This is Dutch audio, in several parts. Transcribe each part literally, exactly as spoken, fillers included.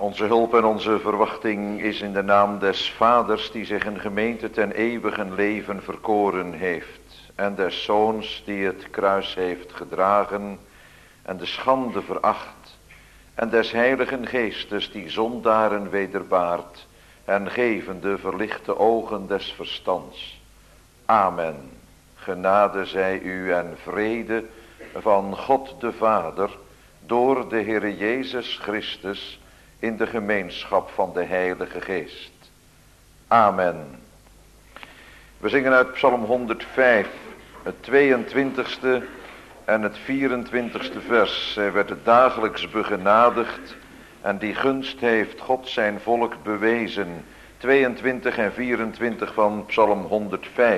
Onze hulp en onze verwachting is in de naam des Vaders die zich een gemeente ten eeuwigen leven verkoren heeft. En des Zoons die het kruis heeft gedragen en de schande veracht. En des Heiligen Geestes die zondaren wederbaart en gevende verlichte ogen des verstands. Amen. Genade zij u en vrede van God de Vader door de Heere Jezus Christus in de gemeenschap van de Heilige Geest. Amen. We zingen uit Psalm honderdvijf, het tweeëntwintigste en het vierentwintigste vers. Zij werd dagelijks begenadigd en die gunst heeft God zijn volk bewezen. tweeëntwintig en vierentwintig van Psalm honderdvijf.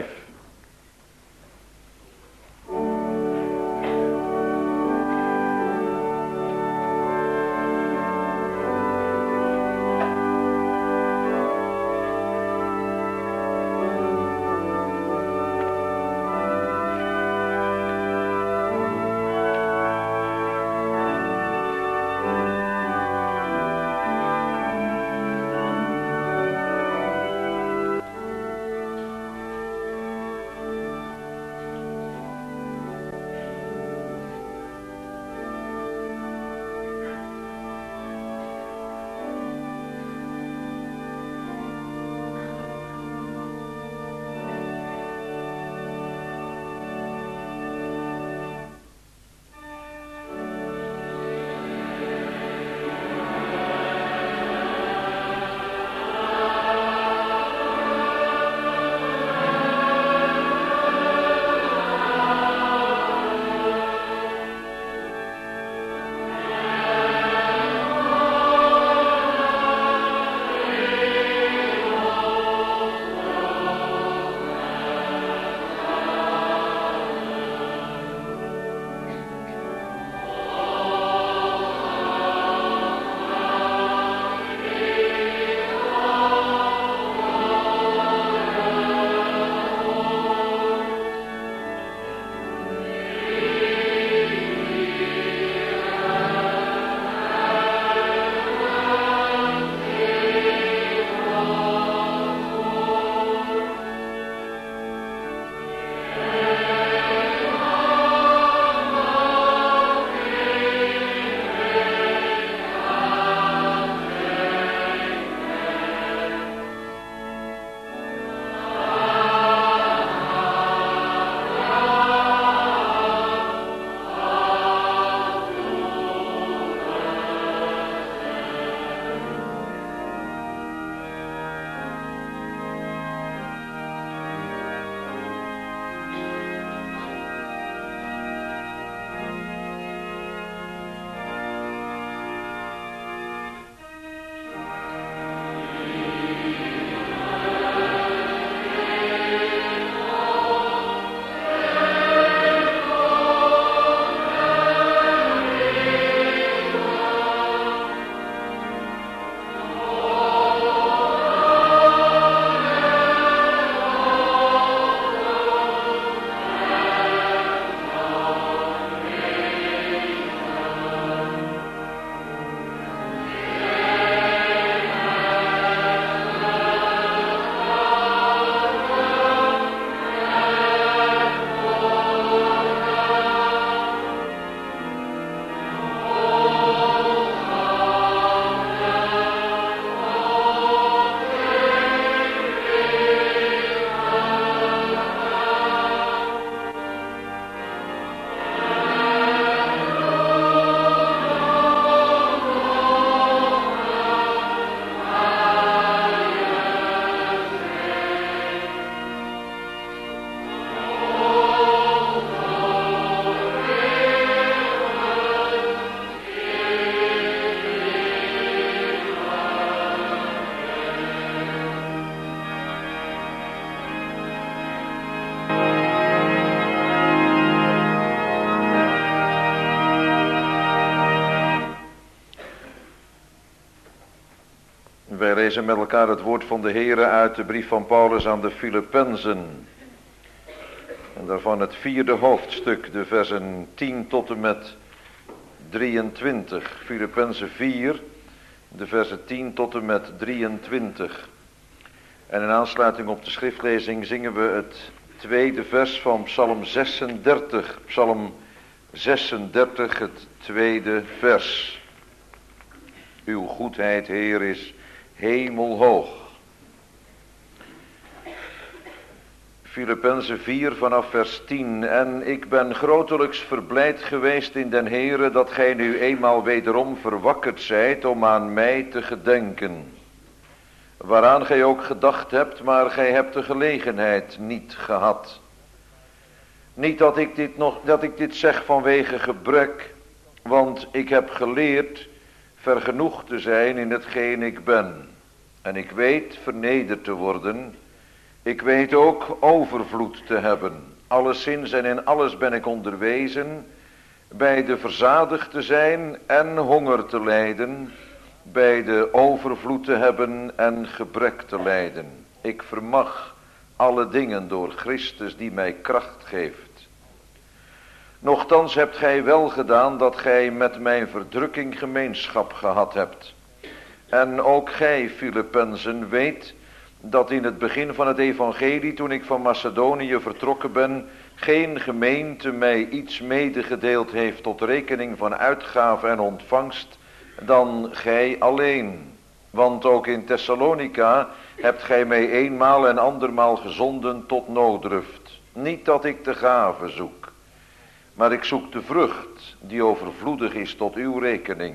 Wij lezen met elkaar het woord van de Heere uit de brief van Paulus aan de Filippenzen. En daarvan het vierde hoofdstuk, de versen tien tot en met drieëntwintig. Filippenzen vier, de versen tien tot en met drieëntwintig. En in aansluiting op de schriftlezing zingen we het tweede vers van Psalm zesendertig. Psalm zesendertig, het tweede vers. Uw goedheid, Heer, is hemelhoog. Filippenzen vier vanaf vers tien. En ik ben grotelijks verblijd geweest in den Heere dat gij nu eenmaal wederom verwakkerd zijt om aan mij te gedenken. Waaraan gij ook gedacht hebt, maar gij hebt de gelegenheid niet gehad. Niet dat ik dit, nog, dat ik dit zeg vanwege gebrek, want ik heb geleerd vergenoegd te zijn in hetgeen ik ben. En ik weet vernederd te worden. Ik weet ook overvloed te hebben. Alleszins en in alles ben ik onderwezen, bij de verzadigd te zijn en honger te lijden, bij de overvloed te hebben en gebrek te lijden. Ik vermag alle dingen door Christus die mij kracht geeft. Nochtans hebt gij wel gedaan dat gij met mijn verdrukking gemeenschap gehad hebt. En ook gij, Filippenzen, weet dat in het begin van het evangelie, toen ik van Macedonië vertrokken ben, geen gemeente mij iets medegedeeld heeft tot rekening van uitgave en ontvangst, dan gij alleen. Want ook in Thessalonica hebt gij mij eenmaal en andermaal gezonden tot nooddruft. Niet dat ik de gave zoek, maar ik zoek de vrucht die overvloedig is tot uw rekening.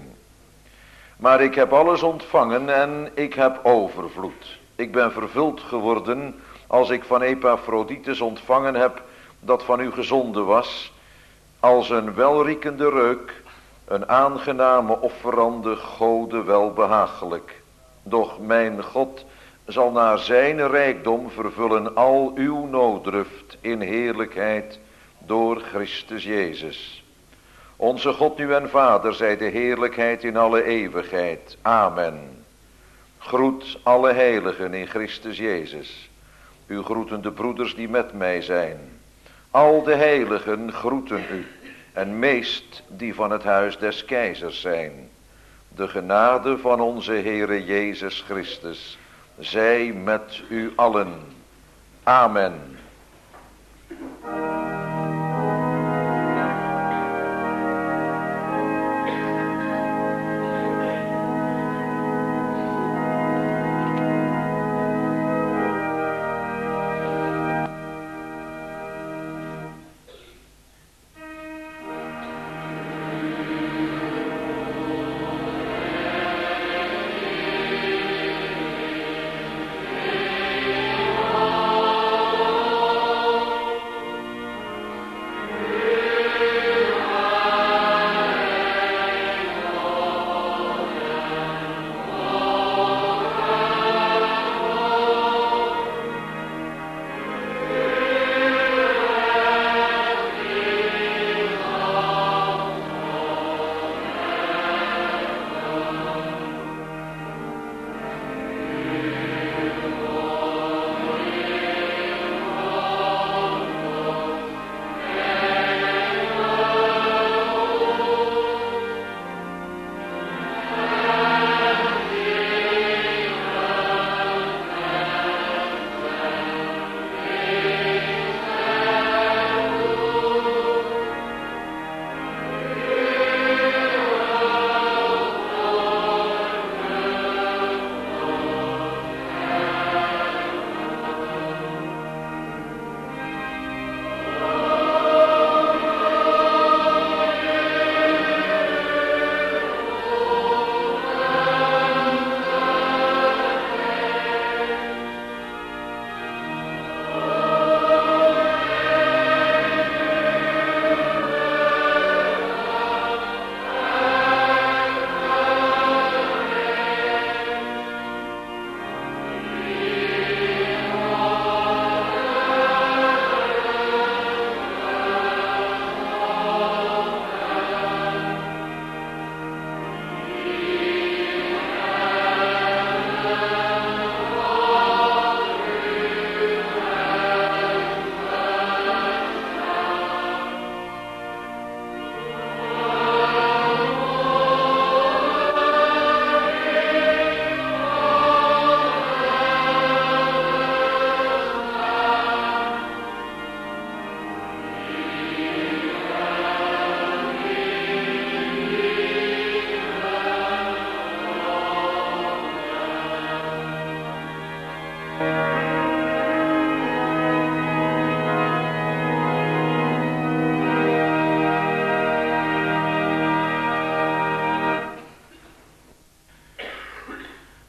Maar ik heb alles ontvangen en ik heb overvloed. Ik ben vervuld geworden als ik van Epaphroditus ontvangen heb dat van u gezonden was, als een welriekende reuk, een aangename offerande Gode welbehagelijk. Doch mijn God zal naar zijn rijkdom vervullen al uw nooddruft in heerlijkheid door Christus Jezus. Onze God nu en Vader zij de heerlijkheid in alle eeuwigheid. Amen. Groet alle heiligen in Christus Jezus. U groeten de broeders die met mij zijn. Al de heiligen groeten u. En meest die van het huis des keizers zijn. De genade van onze Heere Jezus Christus zij met u allen. Amen.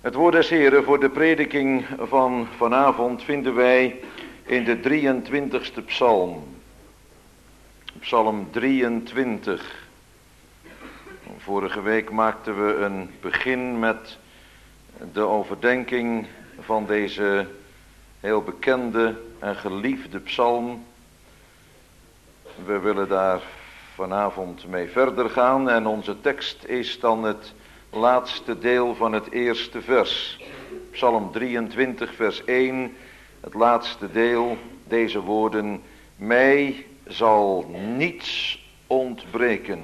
Het woord des Heren voor de prediking van vanavond vinden wij in de drieëntwintigste psalm. Psalm drieëntwintig. Vorige week maakten we een begin met de overdenking van deze heel bekende en geliefde psalm. We willen daar vanavond mee verder gaan en onze tekst is dan het laatste deel van het eerste vers. Psalm drieëntwintig vers één, het laatste deel, deze woorden: mij zal niets ontbreken.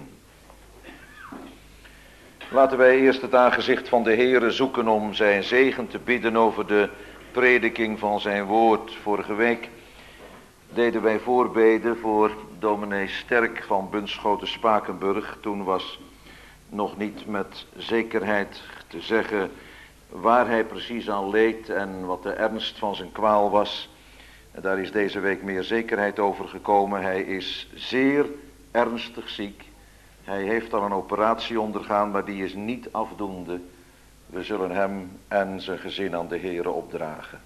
Laten wij eerst het aangezicht van de Heere zoeken om zijn zegen te bidden over de prediking van zijn woord. Vorige week deden wij voorbeden voor dominee Sterk van Bunschoten-Spakenburg. Toen was nog niet met zekerheid te zeggen waar hij precies aan leed en wat de ernst van zijn kwaal was. En daar is deze week meer zekerheid over gekomen. Hij is zeer ernstig ziek. Hij heeft al een operatie ondergaan, maar die is niet afdoende. We zullen hem en zijn gezin aan de Heere opdragen.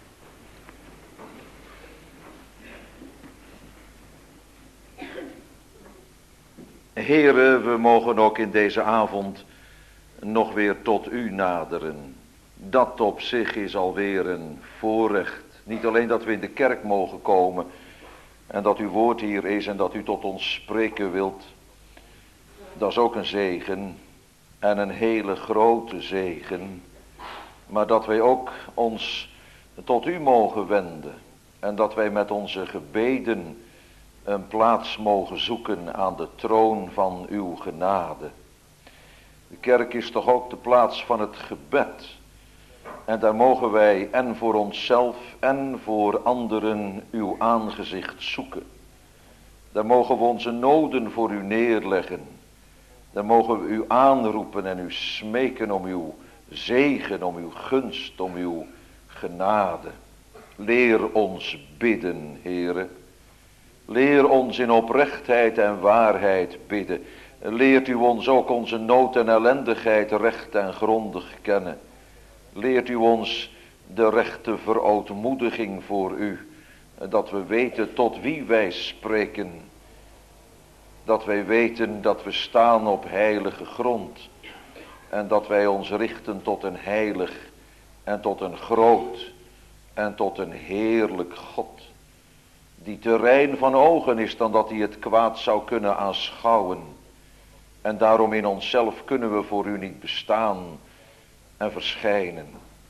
Heere, we mogen ook in deze avond nog weer tot u naderen. Dat op zich is alweer een voorrecht. Niet alleen dat we in de kerk mogen komen en dat uw woord hier is en dat u tot ons spreken wilt. Dat is ook een zegen en een hele grote zegen. Maar dat wij ook ons tot u mogen wenden en dat wij met onze gebeden een plaats mogen zoeken aan de troon van uw genade. De kerk is toch ook de plaats van het gebed. En daar mogen wij en voor onszelf en voor anderen uw aangezicht zoeken. Daar mogen we onze noden voor u neerleggen. Daar mogen we u aanroepen en u smeken om uw zegen, om uw gunst, om uw genade. Leer ons bidden, Heere. Leer ons in oprechtheid en waarheid bidden. Leert u ons ook onze nood en ellendigheid recht en grondig kennen. Leert u ons de rechte verootmoediging voor u. Dat we weten tot wie wij spreken. Dat wij weten dat we staan op heilige grond. En dat wij ons richten tot een heilig en tot een groot en tot een heerlijk God. Die te rein van ogen is dan dat hij het kwaad zou kunnen aanschouwen. En daarom in onszelf kunnen we voor u niet bestaan en verschijnen.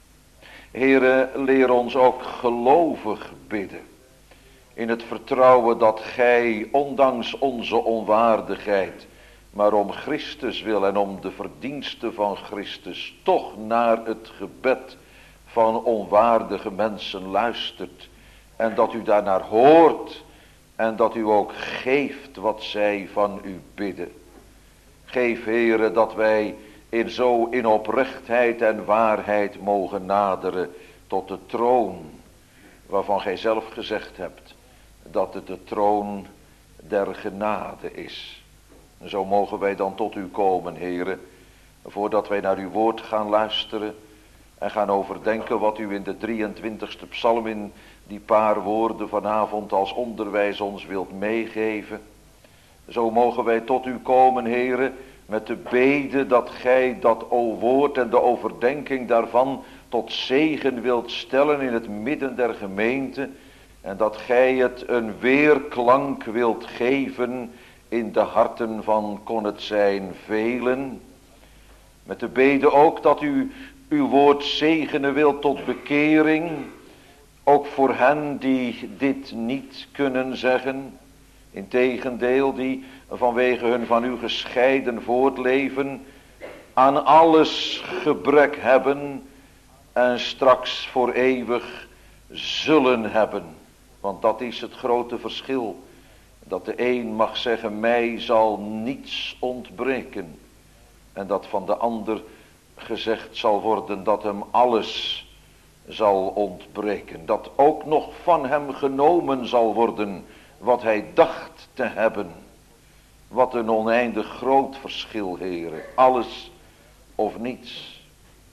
Heere, leer ons ook gelovig bidden. In het vertrouwen dat gij, ondanks onze onwaardigheid, maar om Christus wil en om de verdiensten van Christus, toch naar het gebed van onwaardige mensen luistert. En dat u daarnaar hoort en dat u ook geeft wat zij van u bidden. Geef, Heere, dat wij in zo in oprechtheid en waarheid mogen naderen tot de troon waarvan gij zelf gezegd hebt dat het de troon der genade is. En zo mogen wij dan tot u komen, Heere, voordat wij naar uw woord gaan luisteren en gaan overdenken wat u in de drieëntwintigste psalm in die paar woorden vanavond als onderwijs ons wilt meegeven. Zo mogen wij tot u komen, Heere, met de bede dat gij dat o woord en de overdenking daarvan tot zegen wilt stellen in het midden der gemeente. En dat gij het een weerklank wilt geven in de harten van, kon het zijn, velen. Met de bede ook dat u uw woord zegenen wilt tot bekering. Ook voor hen die dit niet kunnen zeggen. Integendeel, die vanwege hun van u gescheiden voortleven aan alles gebrek hebben en straks voor eeuwig zullen hebben. Want dat is het grote verschil. Dat de een mag zeggen, mij zal niets ontbreken. En dat van de ander gezegd zal worden dat hem alles zal ontbreken. Dat ook nog van hem genomen zal worden wat hij dacht te hebben. Wat een oneindig groot verschil, Heere. Alles of niets.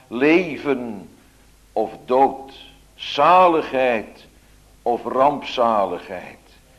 leven of dood, zaligheid of rampzaligheid,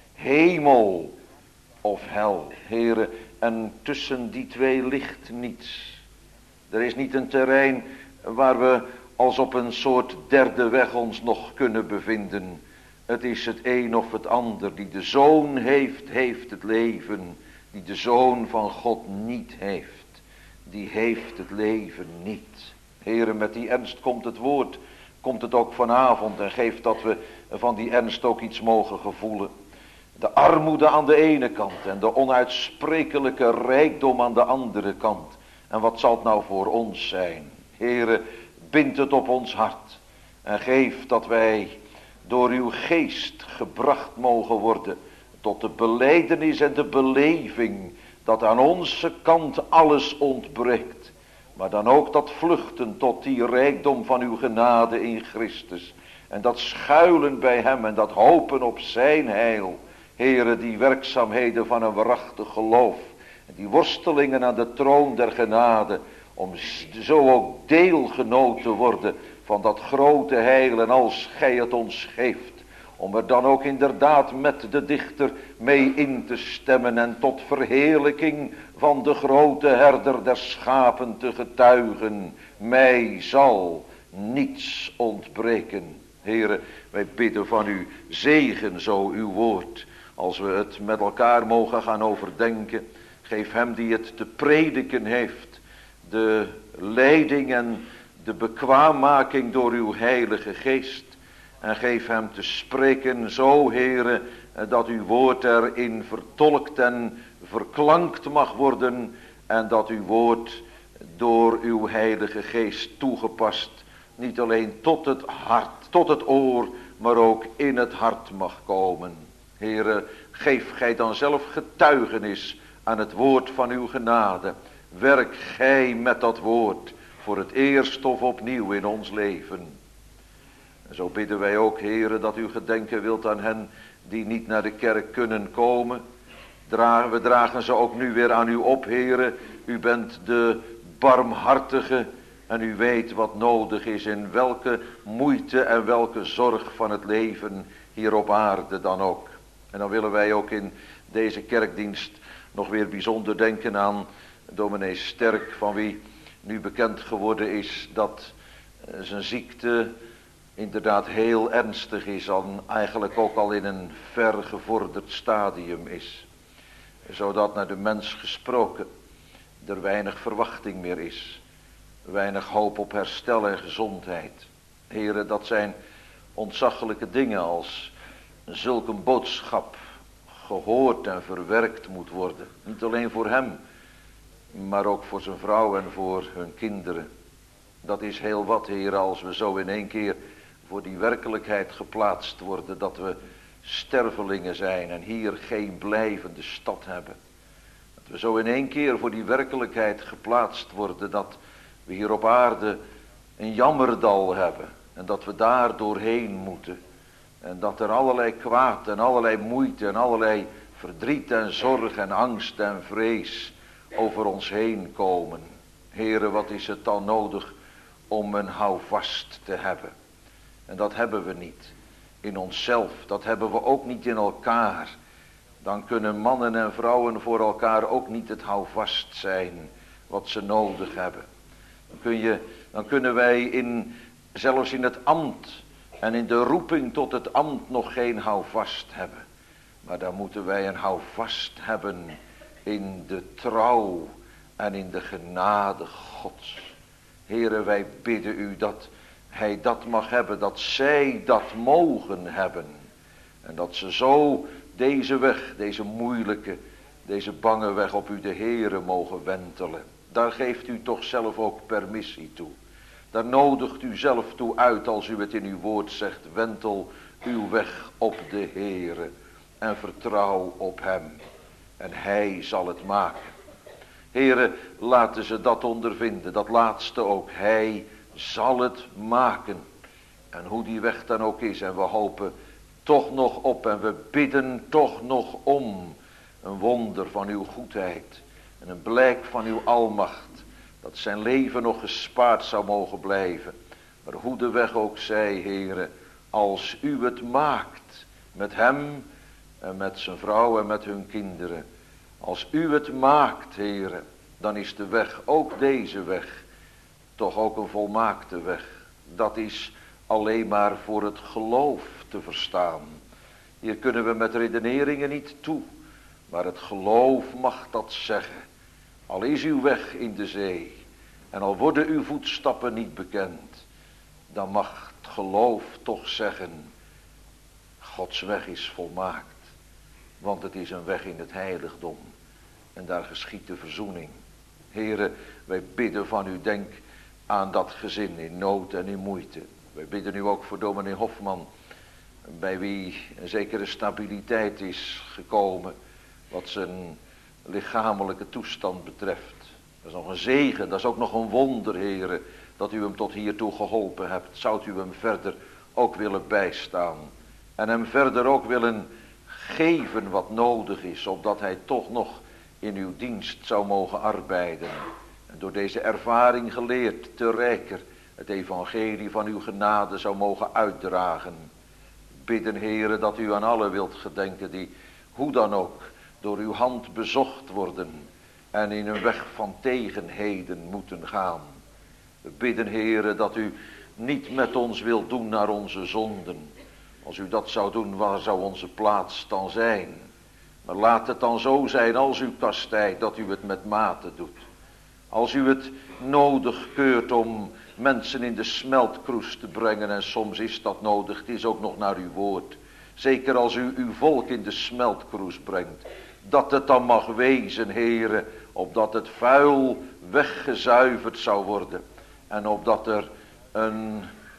hemel of hel, Heere, en tussen die twee ligt niets. Er is niet een terrein waar we als op een soort derde weg ons nog kunnen bevinden. Het is het een of het ander. Die de Zoon heeft, heeft het leven. Die de Zoon van God niet heeft, die heeft het leven niet. Heere, met die ernst komt het woord, komt het ook vanavond en geeft dat we van die ernst ook iets mogen gevoelen. De armoede aan de ene kant en de onuitsprekelijke rijkdom aan de andere kant. En wat zal het nou voor ons zijn? Heere, bind het op ons hart en geef dat wij door uw geest gebracht mogen worden tot de belijdenis en de beleving dat aan onze kant alles ontbreekt. Maar dan ook dat vluchten tot die rijkdom van uw genade in Christus. En dat schuilen bij hem en dat hopen op zijn heil. Heere, die werkzaamheden van een waarachtig geloof. En die worstelingen aan de troon der genade. Om zo ook deelgenoot te worden van dat grote heil en als gij het ons geeft. Om er dan ook inderdaad met de dichter mee in te stemmen en tot verheerlijking van de grote herder der schapen te getuigen. Mij zal niets ontbreken. Heere, wij bidden van u, zegen zo uw woord. Als we het met elkaar mogen gaan overdenken, geef hem die het te prediken heeft, de leiding en de bekwaammaking door uw heilige geest. En geef hem te spreken zo, Heere, dat uw woord erin vertolkt en verklankt mag worden. En dat uw woord door uw heilige geest toegepast, niet alleen tot het hart, tot het oor, maar ook in het hart mag komen. Heere, geef gij dan zelf getuigenis aan het woord van uw genade. Werk gij met dat woord voor het eerst of opnieuw in ons leven. En zo bidden wij ook, Heere, dat u gedenken wilt aan hen die niet naar de kerk kunnen komen. Dragen, we dragen ze ook nu weer aan u op, Heere. U bent de barmhartige en u weet wat nodig is in welke moeite en welke zorg van het leven hier op aarde dan ook. En dan willen wij ook in deze kerkdienst nog weer bijzonder denken aan dominee Sterk, van wie nu bekend geworden is dat zijn ziekte inderdaad heel ernstig is, en eigenlijk ook al in een vergevorderd stadium is. Zodat naar de mens gesproken er weinig verwachting meer is. Weinig hoop op herstel en gezondheid. Heren, dat zijn ontzaglijke dingen als zulk een boodschap gehoord en verwerkt moet worden. Niet alleen voor hem, maar ook voor zijn vrouw en voor hun kinderen. Dat is heel wat, Heer, als we zo in één keer voor die werkelijkheid geplaatst worden, dat we stervelingen zijn en hier geen blijvende stad hebben. Dat we zo in één keer voor die werkelijkheid geplaatst worden, dat we hier op aarde een jammerdal hebben en dat we daar doorheen moeten. En dat er allerlei kwaad en allerlei moeite en allerlei verdriet en zorg en angst en vrees over ons heen komen. Heere, wat is het dan nodig om een houvast te hebben? En dat hebben we niet in onszelf, dat hebben we ook niet in elkaar. Dan kunnen mannen en vrouwen voor elkaar ook niet het houvast zijn wat ze nodig hebben. Dan, kun je, dan kunnen wij in, zelfs in het ambt en in de roeping tot het ambt nog geen houvast hebben. Maar dan moeten wij een houvast hebben in de trouw en in de genade Gods. Heere, wij bidden u dat hij dat mag hebben, dat zij dat mogen hebben. En dat ze zo deze weg, deze moeilijke, deze bange weg op u de Heere mogen wentelen. Daar geeft u toch zelf ook permissie toe. Daar nodigt u zelf toe uit als u het in uw woord zegt. Wentel uw weg op de Heere en vertrouw op hem. En hij zal het maken. Heere, laten ze dat ondervinden, dat laatste ook. Hij zal het maken. En hoe die weg dan ook is. En we hopen toch nog op en we bidden toch nog om een wonder van uw goedheid. En een blijk van uw almacht. dat zijn leven nog gespaard zou mogen blijven. Maar hoe de weg ook zij, Heere, als u het maakt met hem en met zijn vrouw en met hun kinderen. Als u het maakt, Heere, dan is de weg, ook deze weg, toch ook een volmaakte weg. Dat is alleen maar voor het geloof te verstaan. Hier kunnen we met redeneringen niet toe, maar het geloof mag dat zeggen. Al is uw weg in de zee en al worden uw voetstappen niet bekend, dan mag het geloof toch zeggen, Gods weg is volmaakt. Want het is een weg in het heiligdom en daar geschiet de verzoening. Here, wij bidden van u, denk aan dat gezin in nood en in moeite. Wij bidden u ook voor dominee Hofman, bij wie een zekere stabiliteit is gekomen wat zijn lichamelijke toestand betreft. Dat is nog een zegen, dat is ook nog een wonder, Heere, dat u hem tot hiertoe geholpen hebt. Zou u hem verder ook willen bijstaan en hem verder ook willen geven wat nodig is, opdat hij toch nog in uw dienst zou mogen arbeiden. En door deze ervaring geleerd te rijker het evangelie van uw genade zou mogen uitdragen. Bidden, Heere, dat u aan allen wilt gedenken die, hoe dan ook, door uw hand bezocht worden en in een weg van tegenheden moeten gaan. We bidden, Heere, dat u niet met ons wilt doen naar onze zonden. Als u dat zou doen, waar zou onze plaats dan zijn? Maar laat het dan zo zijn als u kastijdt, dat u het met mate doet. Als u het nodig keurt om mensen in de smeltkroes te brengen, en soms is dat nodig, het is ook nog naar uw woord. Zeker als u uw volk in de smeltkroes brengt, dat het dan mag wezen, Heere, opdat het vuil weggezuiverd zou worden. En opdat er een,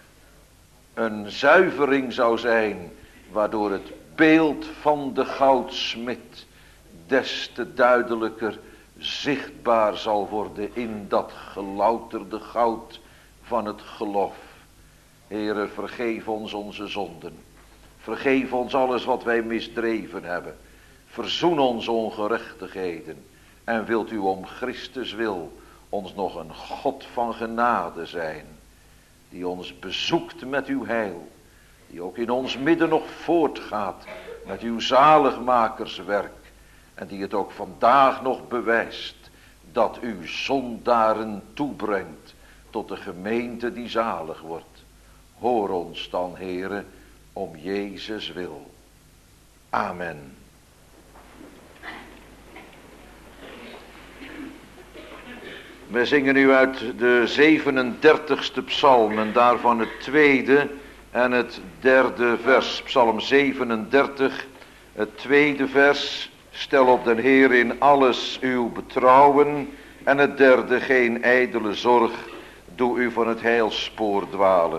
een zuivering zou zijn, waardoor het beeld van de goudsmid des te duidelijker zichtbaar zal worden in dat gelouterde goud van het geloof. Heere, vergeef ons onze zonden. Vergeef ons alles wat wij misdreven hebben. Verzoen ons ongerechtigheden. En wilt u om Christus wil ons nog een God van genade zijn, die ons bezoekt met uw heil, die ook in ons midden nog voortgaat met uw zaligmakerswerk, en die het ook vandaag nog bewijst dat u zondaren toebrengt tot de gemeente die zalig wordt. Hoor ons dan, Heere, om Jezus wil. Amen. We zingen nu uit de zevenendertigste psalm en daarvan het tweede en het derde vers. Psalm zevenendertig, het tweede vers. Stel op den Heer in alles uw betrouwen. En het derde, geen ijdele zorg, doe u van het heilspoor dwalen.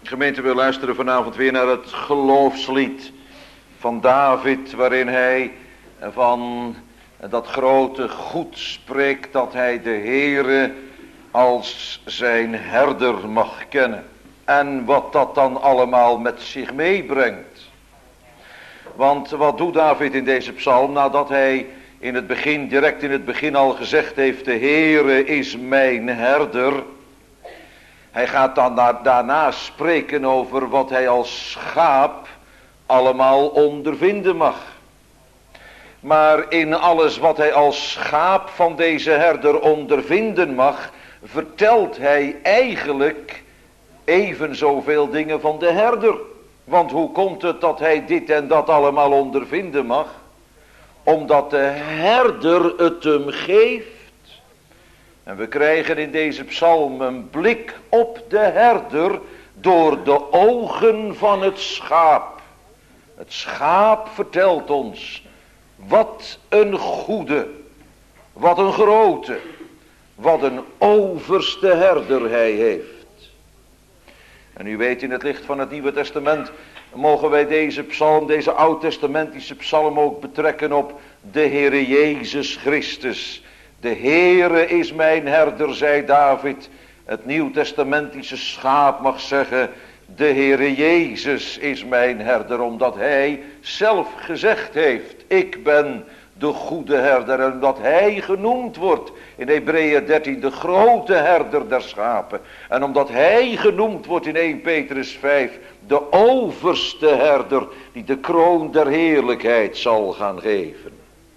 Gemeente, wil luisteren vanavond weer naar het geloofslied van David, waarin hij van dat grote goed spreekt dat hij de Heere als zijn herder mag kennen. En wat dat dan allemaal met zich meebrengt. Want wat doet David in deze psalm nadat hij in het begin, direct in het begin al gezegd heeft, de Heere is mijn herder. Hij gaat dan daarna spreken over wat hij als schaap allemaal ondervinden mag. Maar in alles wat hij als schaap van deze herder ondervinden mag, vertelt hij eigenlijk even zoveel dingen van de herder. Want hoe komt het dat hij dit en dat allemaal ondervinden mag? Omdat de herder het hem geeft. En we krijgen in deze psalm een blik op de herder door de ogen van het schaap. Het schaap vertelt ons wat een goede, wat een grote, wat een overste herder hij heeft. En u weet, in het licht van het Nieuwe Testament mogen wij deze psalm, deze oud-testamentische psalm ook betrekken op de Heere Jezus Christus. De Heere is mijn herder, zei David. Het Nieuw-testamentische schaap mag zeggen, de Heere Jezus is mijn herder, omdat hij zelf gezegd heeft, ik ben de goede herder. En omdat hij genoemd wordt in Hebreeën dertien, de grote herder der schapen. En omdat hij genoemd wordt in eerste Petrus vijf, de overste herder, die de kroon der heerlijkheid zal gaan geven.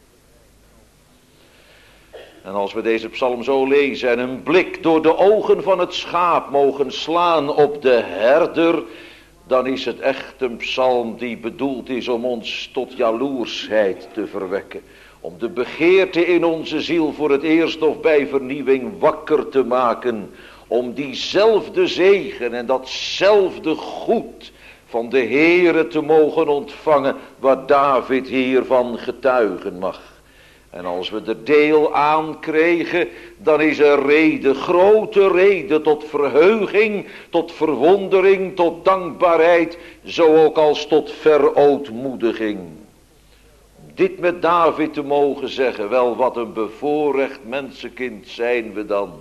En als we deze psalm zo lezen en een blik door de ogen van het schaap mogen slaan op de herder, dan is het echt een psalm die bedoeld is om ons tot jaloersheid te verwekken. Om de begeerte in onze ziel voor het eerst of bij vernieuwing wakker te maken. Om diezelfde zegen en datzelfde goed van de Heere te mogen ontvangen, waar David hiervan getuigen mag. En als we er deel aan kregen, dan is er reden, grote reden tot verheuging, tot verwondering, tot dankbaarheid, zo ook als tot verootmoediging. Dit met David te mogen zeggen, wel wat een bevoorrecht mensenkind zijn we dan.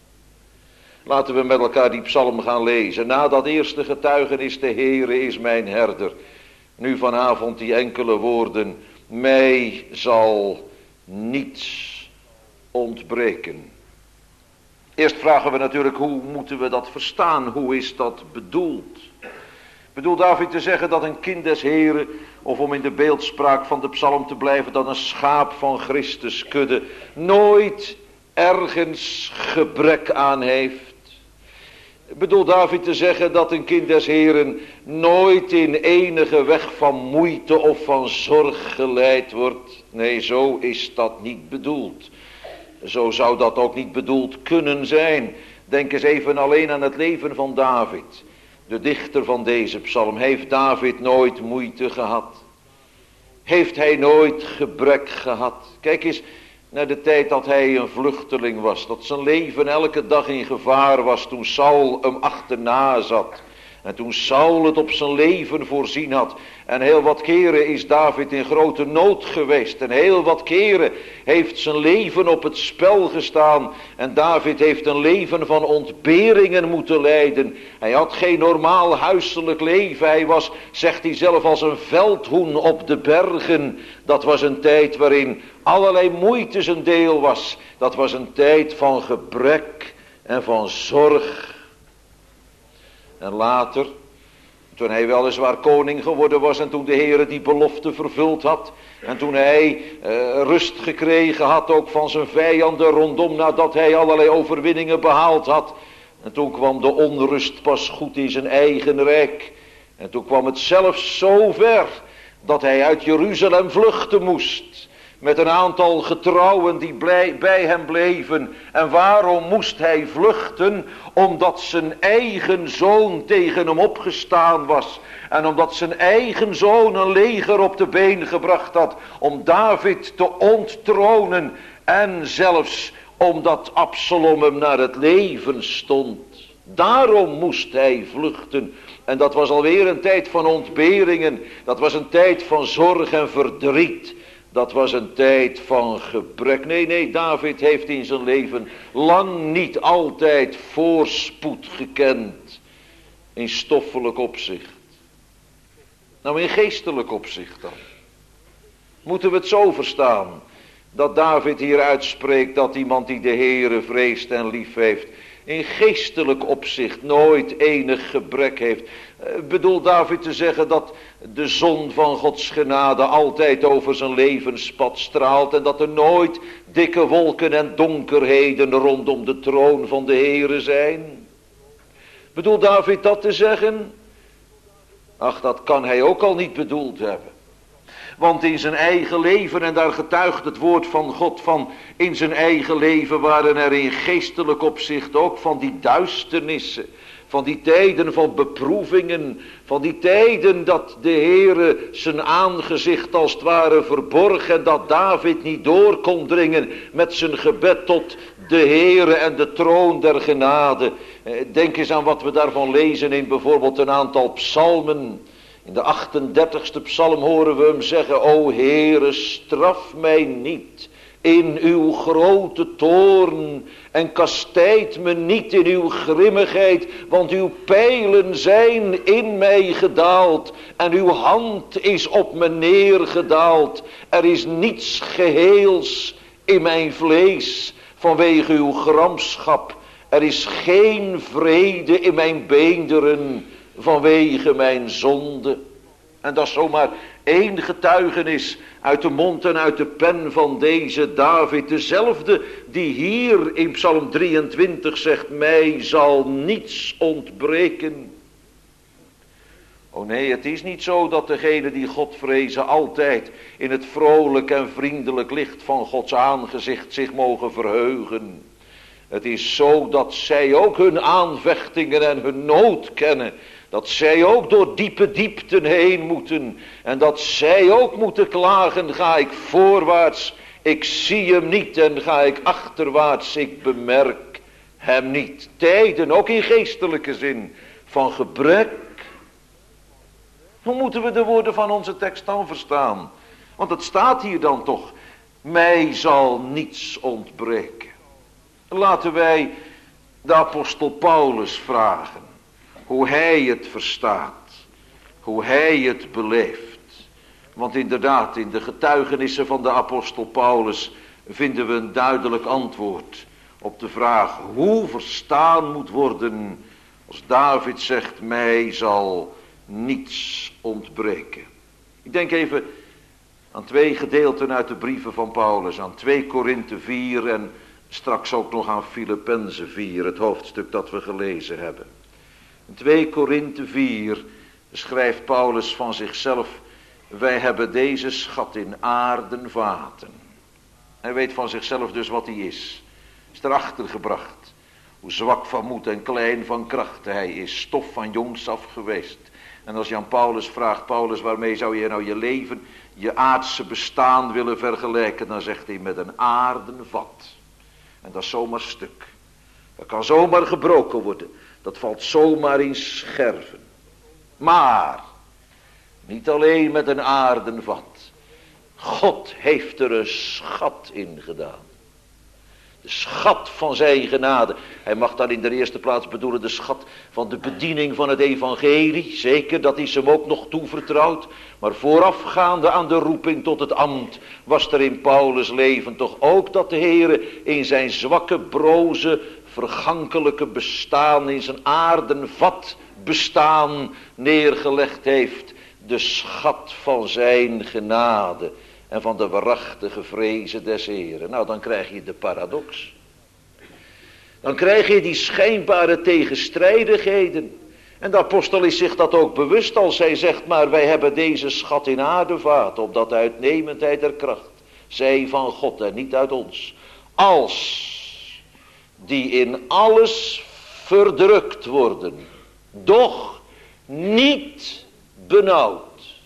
Laten we met elkaar die psalm gaan lezen. Na dat eerste getuigenis, de Heere is mijn herder. Nu vanavond die enkele woorden, mij zal niets ontbreken. Eerst vragen we natuurlijk, hoe moeten we dat verstaan? Hoe is dat bedoeld? Bedoelt David te zeggen dat een kind des Heren, of om in de beeldspraak van de psalm te blijven, dat een schaap van Christus kudde nooit ergens gebrek aan heeft? Bedoelt David te zeggen dat een kind des Heren nooit in enige weg van moeite of van zorg geleid wordt? Nee, zo is dat niet bedoeld. Zo zou dat ook niet bedoeld kunnen zijn. Denk eens even alleen aan het leven van David. De dichter van deze psalm. Heeft David nooit moeite gehad? Heeft hij nooit gebrek gehad? Kijk eens naar de tijd dat hij een vluchteling was. Dat zijn leven elke dag in gevaar was toen Saul hem achterna zat. En toen Saul het op zijn leven voorzien had. En heel wat keren is David in grote nood geweest. En heel wat keren heeft zijn leven op het spel gestaan. En David heeft een leven van ontberingen moeten leiden. Hij had geen normaal huiselijk leven. Hij was, zegt hij zelf, als een veldhoen op de bergen. Dat was een tijd waarin allerlei moeite zijn deel was. Dat was een tijd van gebrek en van zorg. En later, toen hij weliswaar koning geworden was en toen de Heere die belofte vervuld had. En toen hij uh, rust gekregen had ook van zijn vijanden rondom nadat hij allerlei overwinningen behaald had. En toen kwam de onrust pas goed in zijn eigen rijk. En toen kwam het zelfs zo ver dat hij uit Jeruzalem vluchten moest. Met een aantal getrouwen die blij, bij hem bleven. En waarom moest hij vluchten? Omdat zijn eigen zoon tegen hem opgestaan was. En omdat zijn eigen zoon een leger op de been gebracht had. Om David te onttronen. En zelfs omdat Absalom hem naar het leven stond. Daarom moest hij vluchten. En dat was alweer een tijd van ontberingen. Dat was een tijd van zorg en verdriet. Dat was een tijd van gebrek. Nee, nee, David heeft in zijn leven lang niet altijd voorspoed gekend. In stoffelijk opzicht. Nou, in geestelijk opzicht dan. Moeten we het zo verstaan. Dat David hier uitspreekt dat iemand die de Heere vreest en lief heeft. In geestelijk opzicht nooit enig gebrek heeft. Bedoelt David te zeggen dat de zon van Gods genade altijd over zijn levenspad straalt. En dat er nooit dikke wolken en donkerheden rondom de troon van de Heere zijn? Bedoelt David dat te zeggen? Ach, dat kan hij ook al niet bedoeld hebben. Want in zijn eigen leven, en daar getuigt het woord van God van, in zijn eigen leven waren er in geestelijk opzicht ook van die duisternissen, van die tijden van beproevingen, van die tijden dat de Heere zijn aangezicht als het ware verborg en dat David niet door kon dringen met zijn gebed tot de Heere en de troon der genade. Denk eens aan wat we daarvan lezen in bijvoorbeeld een aantal psalmen. In de achtendertigste psalm horen we hem zeggen: O Heere, straf mij niet in uw grote toorn en kastijd me niet in uw grimmigheid, want uw pijlen zijn in mij gedaald en uw hand is op me neergedaald. Er is niets geheels in mijn vlees vanwege uw gramschap. Er is geen vrede in mijn beenderen vanwege mijn zonde. En dat is zomaar één getuigenis uit de mond en uit de pen van deze David. Dezelfde die hier in Psalm drieëntwintig zegt: mij zal niets ontbreken. Oh nee, het is niet zo dat degenen die God vrezen altijd in het vrolijk en vriendelijk licht van Gods aangezicht zich mogen verheugen. Het is zo dat zij ook hun aanvechtingen en hun nood kennen. Dat zij ook door diepe diepten heen moeten. En dat zij ook moeten klagen: ga ik voorwaarts, ik zie hem niet, en ga ik achterwaarts, ik bemerk hem niet. Tijden, ook in geestelijke zin, van gebrek. Hoe moeten we de woorden van onze tekst dan verstaan? Want het staat hier dan toch: mij zal niets ontbreken. Laten wij de apostel Paulus vragen hoe hij het verstaat, hoe hij het beleeft. Want inderdaad, in de getuigenissen van de apostel Paulus vinden we een duidelijk antwoord op de vraag hoe verstaan moet worden als David zegt: mij zal niets ontbreken. Ik denk even aan twee gedeelten uit de brieven van Paulus, aan twee Korinthe vier en straks ook nog aan Filippenzen vier, het hoofdstuk dat we gelezen hebben. In twee Korinthe vier schrijft Paulus van zichzelf: wij hebben deze schat in aarden vaten. Hij weet van zichzelf dus wat hij is. Is erachter gebracht. Hoe zwak van moed en klein van kracht hij is. Stof van jongs af geweest. En als je aan Paulus vraagt: Paulus, waarmee zou je nou je leven, je aardse bestaan willen vergelijken? Dan zegt hij: met een aarden vat. En dat is zomaar stuk. Dat kan zomaar gebroken worden. Dat valt zomaar in scherven. Maar niet alleen met een aarden vat. God heeft er een schat in gedaan. De schat van zijn genade. Hij mag dan in de eerste plaats bedoelen de schat van de bediening van het evangelie. Zeker, dat is hem ook nog toevertrouwd. Maar voorafgaande aan de roeping tot het ambt was er in Paulus' leven toch ook dat de Heere in zijn zwakke, broze, vergankelijke bestaan, in zijn aarden vat bestaan neergelegd heeft. De schat van zijn genade en van de waarachtige vrezen des Heren. Nou, dan krijg je de paradox. Dan krijg je die schijnbare tegenstrijdigheden. En de apostel is zich dat ook bewust als hij zegt: maar wij hebben deze schat in aardevaat, opdat de uitnemendheid der kracht zij van God en niet uit ons. Als die in alles verdrukt worden, doch niet benauwd.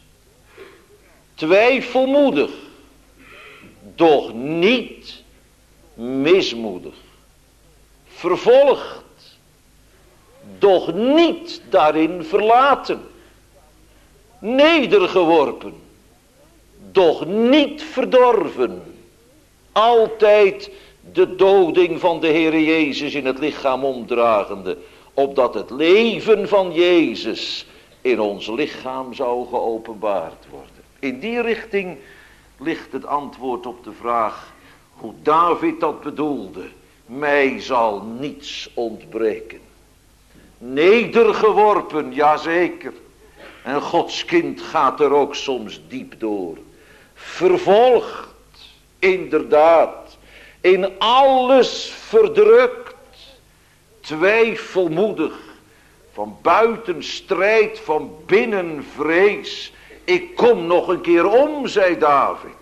Twijfelmoedig, doch niet mismoedig. Vervolgd, doch niet daarin verlaten. Nedergeworpen, doch niet verdorven. Altijd de doding van de Heere Jezus in het lichaam omdragende, opdat het leven van Jezus in ons lichaam zou geopenbaard worden. In die richting ligt het antwoord op de vraag hoe David dat bedoelde. Mij zal niets ontbreken. Nedergeworpen, jazeker. En Gods kind gaat er ook soms diep door. Vervolgd, inderdaad. In alles verdrukt. Twijfelmoedig. Van buiten strijd, van binnen vrees. Ik kom nog een keer om, zei David.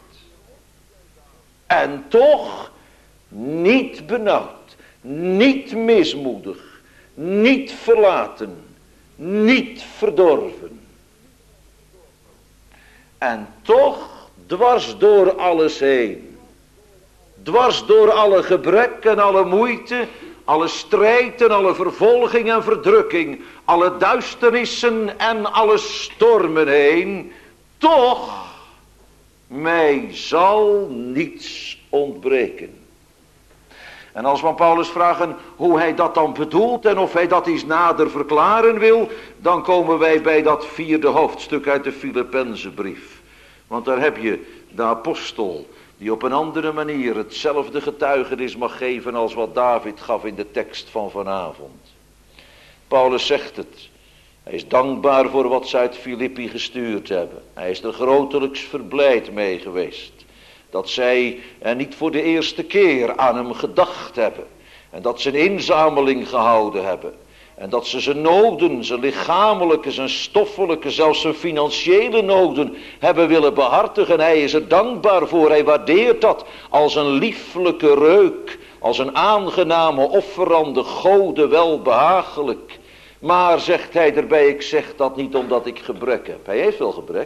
En toch niet benauwd, niet mismoedig, niet verlaten, niet verdorven. En toch dwars door alles heen, dwars door alle gebrek en alle moeite, alle strijd en alle vervolging en verdrukking, alle duisternissen en alle stormen heen, toch, mij zal niets ontbreken. En als we aan Paulus vragen hoe hij dat dan bedoelt en of hij dat eens nader verklaren wil, dan komen wij bij dat vierde hoofdstuk uit de Filippenzenbrief. Want daar heb je de apostel die op een andere manier hetzelfde getuigenis mag geven als wat David gaf in de tekst van vanavond. Paulus zegt het. Hij is dankbaar voor wat ze uit Filippi gestuurd hebben. Hij is er grotelijks verblijd mee geweest. Dat zij er niet voor de eerste keer aan hem gedacht hebben. En dat ze een inzameling gehouden hebben. En dat ze zijn noden, zijn lichamelijke, zijn stoffelijke, zelfs zijn financiële noden hebben willen behartigen. Hij is er dankbaar voor. Hij waardeert dat als een lieflijke reuk. Als een aangename offerande Gode welbehagelijk. Maar zegt hij erbij, ik zeg dat niet omdat ik gebrek heb. Hij heeft wel gebrek.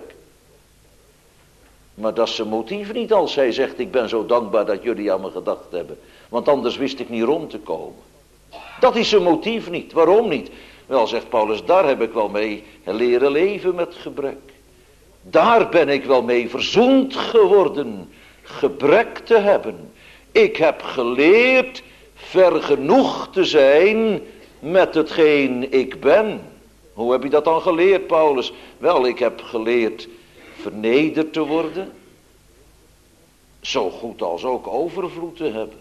Maar dat is zijn motief niet als hij zegt, ik ben zo dankbaar dat jullie aan me gedacht hebben. Want anders wist ik niet rond te komen. Dat is zijn motief niet. Waarom niet? Wel, zegt Paulus, daar heb ik wel mee leren leven met gebrek. Daar ben ik wel mee verzoend geworden. Gebrek te hebben. Ik heb geleerd vergenoegd te zijn met hetgeen ik ben. Hoe heb je dat dan geleerd, Paulus? Wel, ik heb geleerd vernederd te worden. Zo goed als ook overvloed te hebben.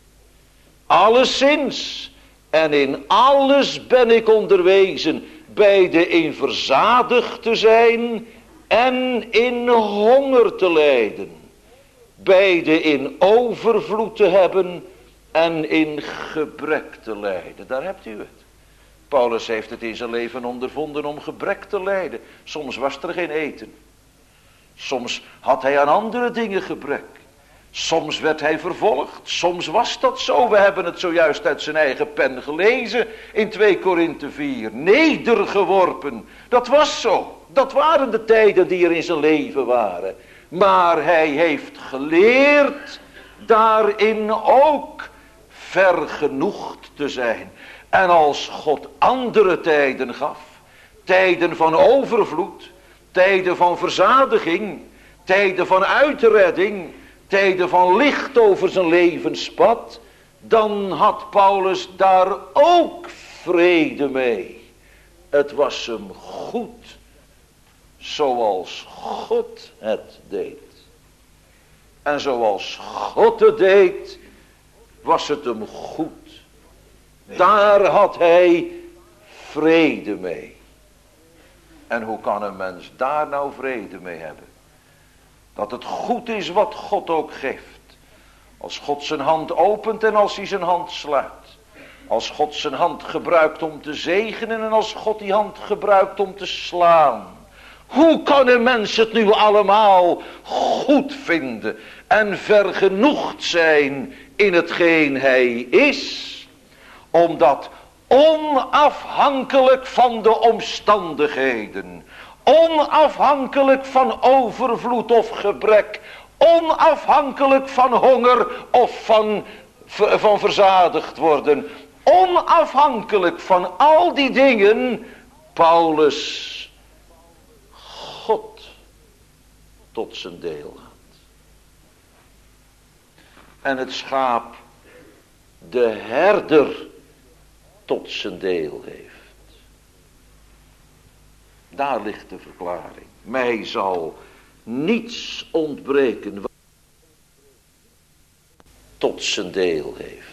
Alleszins en in alles ben ik onderwezen, beide in verzadigd te zijn en in honger te lijden. Beide in overvloed te hebben en in gebrek te lijden. Daar hebt u het. Paulus heeft het in zijn leven ondervonden om gebrek te lijden. Soms was er geen eten. Soms had hij aan andere dingen gebrek. Soms werd hij vervolgd. Soms was dat zo. We hebben het zojuist uit zijn eigen pen gelezen in twee Korinthe vier. Nedergeworpen. Dat was zo. Dat waren de tijden die er in zijn leven waren. Maar hij heeft geleerd daarin ook vergenoegd te zijn. En als God andere tijden gaf, tijden van overvloed, tijden van verzadiging, tijden van uitredding, tijden van licht over zijn levenspad, dan had Paulus daar ook vrede mee. Het was hem goed, zoals God het deed. En zoals God het deed, was het hem goed. Daar had hij vrede mee. En hoe kan een mens daar nou vrede mee hebben? Dat het goed is wat God ook geeft. Als God zijn hand opent en als hij zijn hand sluit. Als God zijn hand gebruikt om te zegenen en als God die hand gebruikt om te slaan. Hoe kan een mens het nu allemaal goed vinden en vergenoegd zijn in hetgeen hij is? Omdat onafhankelijk van de omstandigheden, onafhankelijk van overvloed of gebrek, onafhankelijk van honger of van, van verzadigd worden, onafhankelijk van al die dingen, Paulus God tot zijn deel had. En het schaap de herder tot zijn deel heeft. Daar ligt de verklaring. Mij zal niets ontbreken wat tot zijn deel heeft.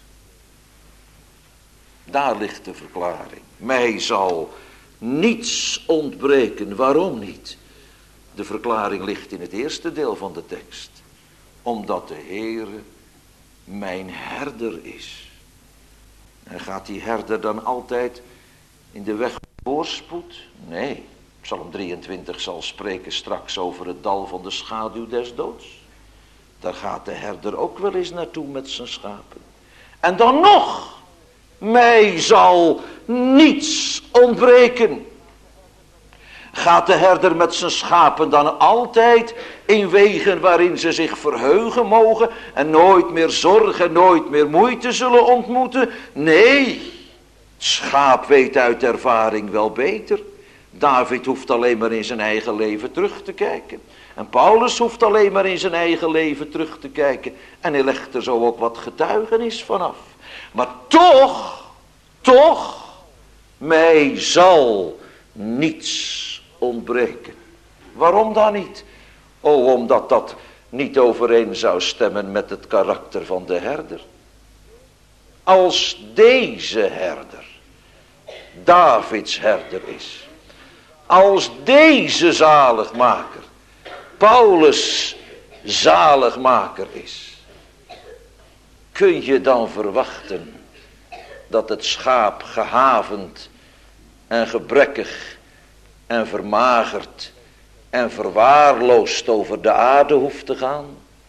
Daar ligt de verklaring. Mij zal niets ontbreken. Waarom niet? De verklaring ligt in het eerste deel van de tekst. Omdat de Heere mijn herder is. En gaat die herder dan altijd in de weg voorspoed? Nee. Psalm drieëntwintig zal spreken straks over het dal van de schaduw des doods. Daar gaat de herder ook wel eens naartoe met zijn schapen. En dan nog. Mij zal niets ontbreken. Gaat de herder met zijn schapen dan altijd in wegen waarin ze zich verheugen mogen en nooit meer zorgen, nooit meer moeite zullen ontmoeten? Nee, het schaap weet uit ervaring wel beter. David hoeft alleen maar in zijn eigen leven terug te kijken. En Paulus hoeft alleen maar in zijn eigen leven terug te kijken. En hij legt er zo ook wat getuigenis vanaf. Maar toch, toch, mij zal niets ontbreken. Waarom dan niet? Oh, omdat dat niet overeen zou stemmen met het karakter van de herder. Als deze herder Davids herder is. Als deze zaligmaker Paulus zaligmaker is. Kun je dan verwachten dat het schaap gehavend en gebrekkig en vermagerd en verwaarloosd over de aarde hoeft te gaan?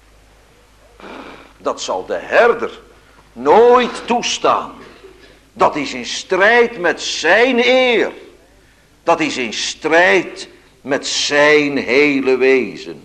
Dat zal de herder nooit toestaan. Dat is in strijd met zijn eer. Dat is in strijd met zijn hele wezen.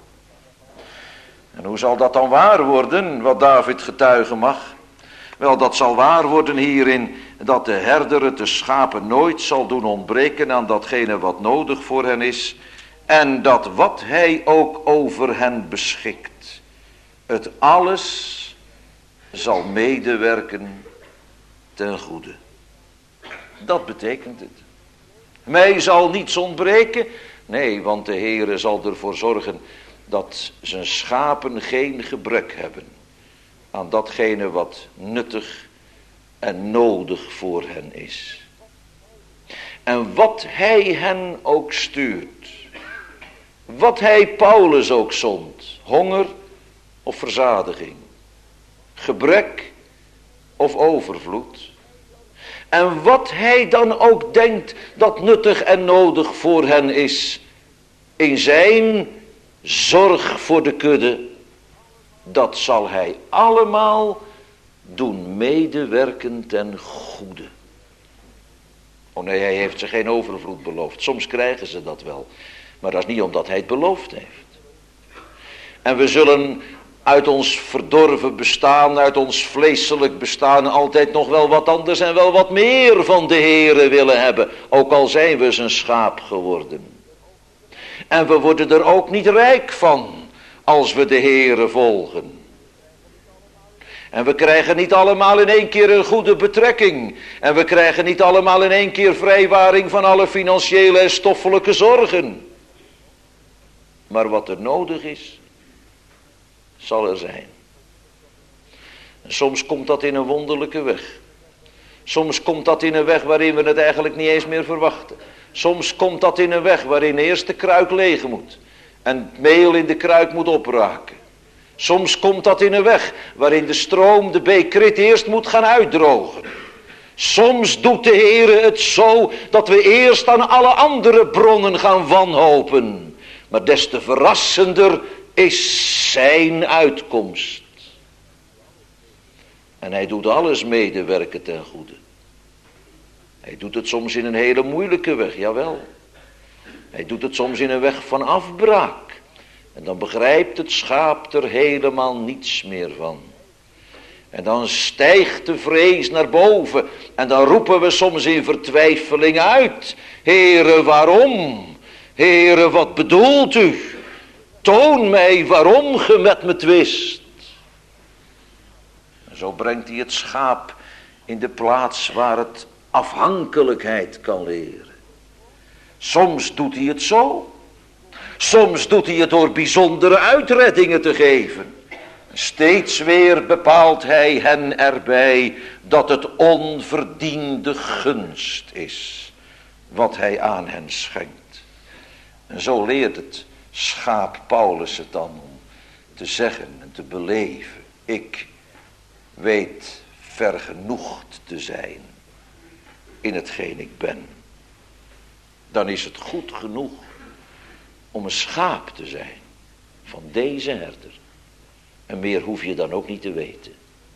En hoe zal dat dan waar worden, wat David getuigen mag? Wel, dat zal waar worden hierin, dat de herder het de schapen nooit zal doen ontbreken aan datgene wat nodig voor hen is. En dat wat hij ook over hen beschikt, het alles zal medewerken ten goede. Dat betekent het. Mij zal niets ontbreken. Nee, want de Heere zal ervoor zorgen dat zijn schapen geen gebrek hebben aan datgene wat nuttig en nodig voor hen is. En wat hij hen ook stuurt, wat hij Paulus ook zond, honger of verzadiging, gebrek of overvloed, en wat hij dan ook denkt dat nuttig en nodig voor hen is, in zijn zorg voor de kudde, dat zal hij allemaal doen medewerken ten goede. Oh nee, hij heeft ze geen overvloed beloofd. Soms krijgen ze dat wel. Maar dat is niet omdat hij het beloofd heeft. En we zullen uit ons verdorven bestaan, uit ons vleeselijk bestaan, altijd nog wel wat anders en wel wat meer van de Heere willen hebben. Ook al zijn we zijn schaap geworden. En we worden er ook niet rijk van als we de Heere volgen. En we krijgen niet allemaal in één keer een goede betrekking. En we krijgen niet allemaal in één keer vrijwaring van alle financiële en stoffelijke zorgen. Maar wat er nodig is, zal er zijn. En soms komt dat in een wonderlijke weg. Soms komt dat in een weg waarin we het eigenlijk niet eens meer verwachten. Soms komt dat in een weg waarin eerst de kruik leeg moet. En het meel in de kruik moet opraken. Soms komt dat in een weg waarin de stroom de beekrit eerst moet gaan uitdrogen. Soms doet de Heere het zo dat we eerst aan alle andere bronnen gaan wanhopen. Maar des te verrassender is zijn uitkomst. En hij doet alles medewerken ten goede. Hij doet het soms in een hele moeilijke weg, jawel. Hij doet het soms in een weg van afbraak. En dan begrijpt het schaap er helemaal niets meer van. En dan stijgt de vrees naar boven. En dan roepen we soms in vertwijfeling uit. Heere, waarom? Heere, wat bedoelt u? Toon mij waarom ge met me twist. En zo brengt hij het schaap in de plaats waar het afhankelijkheid kan leren. Soms doet hij het zo. Soms doet hij het door bijzondere uitreddingen te geven. Steeds weer bepaalt hij hen erbij dat het onverdiende gunst is wat hij aan hen schenkt. En zo leert het schaap Paulus het dan om te zeggen en te beleven. Ik weet vergenoegd te zijn in hetgeen ik ben. Dan is het goed genoeg om een schaap te zijn van deze herder. En meer hoef je dan ook niet te weten.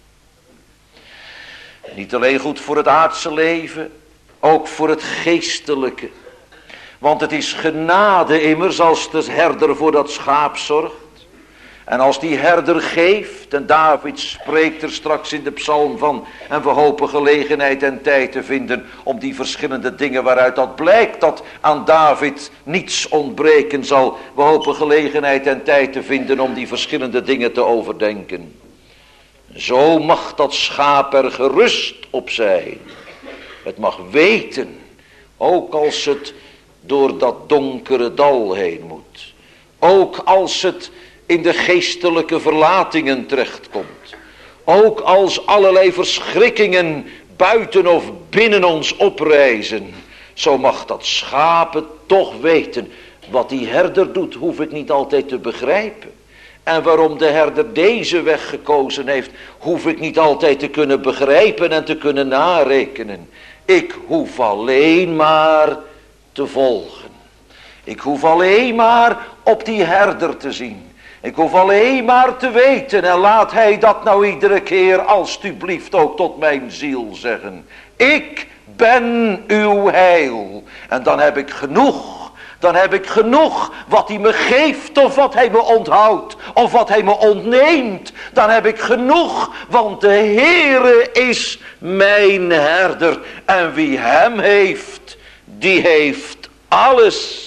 Niet alleen goed voor het aardse leven, ook voor het geestelijke. Want het is genade immers als de herder voor dat schaap zorgt. En als die herder geeft, en David spreekt er straks in de psalm van, en we hopen gelegenheid en tijd te vinden om die verschillende dingen waaruit dat blijkt dat aan David niets ontbreken zal. We hopen gelegenheid en tijd te vinden om die verschillende dingen te overdenken. Zo mag dat schaap er gerust op zijn. Het mag weten, ook als het door dat donkere dal heen moet. Ook als het in de geestelijke verlatingen terechtkomt. Ook als allerlei verschrikkingen buiten of binnen ons oprijzen. Zo mag dat schaap het toch weten. Wat die herder doet, hoef ik niet altijd te begrijpen. En waarom de herder deze weg gekozen heeft, hoef ik niet altijd te kunnen begrijpen en te kunnen narekenen. Ik hoef alleen maar te volgen. Ik hoef alleen maar op die herder te zien. Ik hoef alleen maar te weten, en laat hij dat nou iedere keer alstublieft ook tot mijn ziel zeggen. Ik ben uw heil. En dan heb ik genoeg. Dan heb ik genoeg wat hij me geeft of wat hij me onthoudt of wat hij me ontneemt. Dan heb ik genoeg, want de Heere is mijn herder. En wie hem heeft, die heeft alles.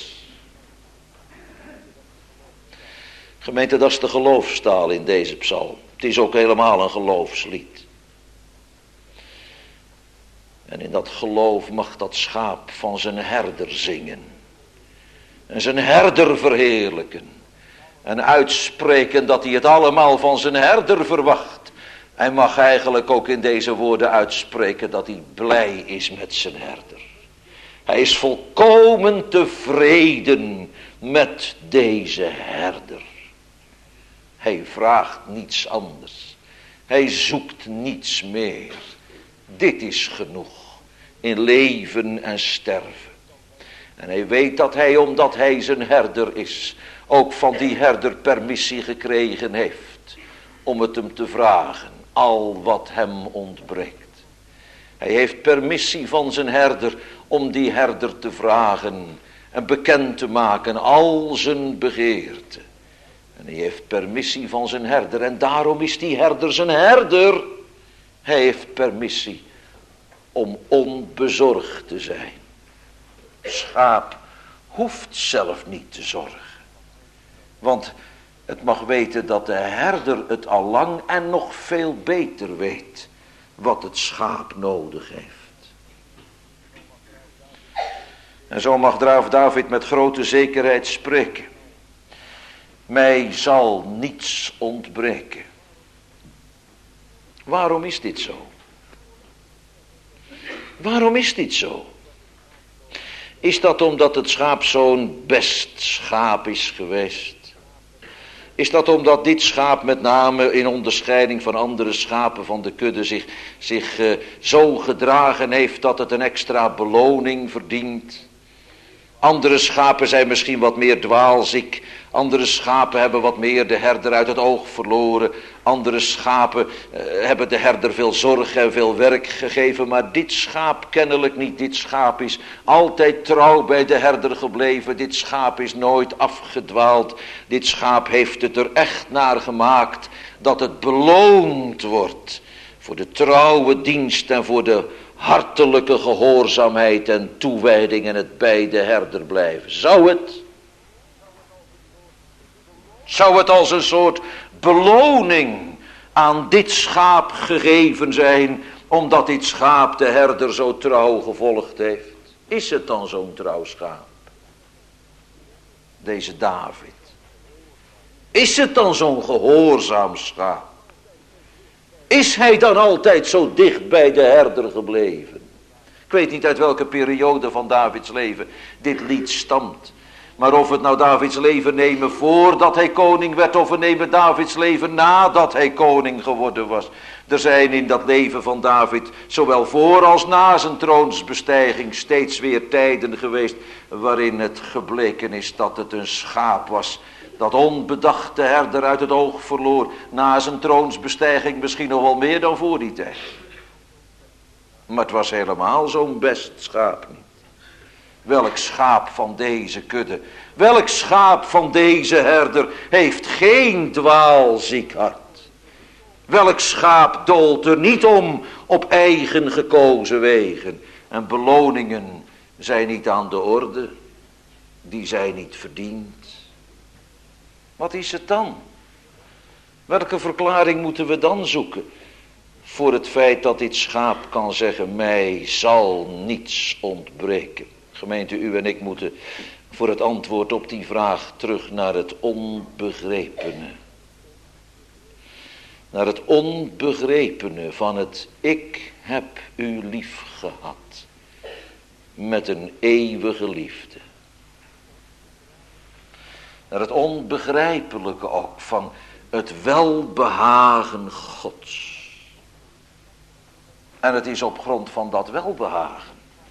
Gemeente, dat is de geloofstaal in deze psalm. Het is ook helemaal een geloofslied. En in dat geloof mag dat schaap van zijn herder zingen. En zijn herder verheerlijken. En uitspreken dat hij het allemaal van zijn herder verwacht. Hij mag eigenlijk ook in deze woorden uitspreken dat hij blij is met zijn herder. Hij is volkomen tevreden met deze herder. Hij vraagt niets anders. Hij zoekt niets meer. Dit is genoeg in leven en sterven. En hij weet dat hij, omdat hij zijn herder is, ook van die herder permissie gekregen heeft om het hem te vragen, al wat hem ontbreekt. Hij heeft permissie van zijn herder om die herder te vragen en bekend te maken al zijn begeerte. En hij heeft permissie van zijn herder. En daarom is die herder zijn herder. Hij heeft permissie om onbezorgd te zijn. Schaap hoeft zelf niet te zorgen. Want het mag weten dat de herder het al lang en nog veel beter weet wat het schaap nodig heeft. En zo mag David met grote zekerheid spreken. Mij zal niets ontbreken. Waarom is dit zo? Waarom is dit zo? Is dat omdat het schaap zo'n best schaap is geweest? Is dat omdat dit schaap met name in onderscheiding van andere schapen van de kudde zich, zich uh, zo gedragen heeft dat het een extra beloning verdient? Andere schapen zijn misschien wat meer dwaalziek. Andere schapen hebben wat meer de herder uit het oog verloren. Andere schapen uh, hebben de herder veel zorg en veel werk gegeven. Maar dit schaap kennelijk niet. Dit schaap is altijd trouw bij de herder gebleven. Dit schaap is nooit afgedwaald. Dit schaap heeft het er echt naar gemaakt dat het beloond wordt. Voor de trouwe dienst en voor de hartelijke gehoorzaamheid en toewijding en het bij de herder blijven. Zou het? Zou het als een soort beloning aan dit schaap gegeven zijn, omdat dit schaap de herder zo trouw gevolgd heeft? Is het dan zo'n trouw schaap? Deze David. Is het dan zo'n gehoorzaam schaap? Is hij dan altijd zo dicht bij de herder gebleven? Ik weet niet uit welke periode van Davids leven dit lied stamt. Maar of we het nou Davids leven nemen voordat hij koning werd, of we nemen Davids leven nadat hij koning geworden was. Er zijn in dat leven van David, zowel voor als na zijn troonsbestijging, steeds weer tijden geweest waarin het gebleken is dat het een schaap was dat onbedacht de herder uit het oog verloor. Na zijn troonsbestijging misschien nog wel meer dan voor die tijd. Maar het was helemaal zo'n best schaap niet. Welk schaap van deze kudde, welk schaap van deze herder heeft geen dwaalziek hart? Welk schaap doolt er niet om op eigen gekozen wegen? En beloningen zijn niet aan de orde, die zijn niet verdiend. Wat is het dan? Welke verklaring moeten we dan zoeken voor het feit dat dit schaap kan zeggen, mij zal niets ontbreken? Gemeente, u en ik moeten voor het antwoord op die vraag terug naar het onbegrepene. Naar het onbegrepene van het ik heb u lief gehad. Met een eeuwige liefde. Naar het onbegrijpelijke ook van het welbehagen Gods. En het is op grond van dat welbehagen.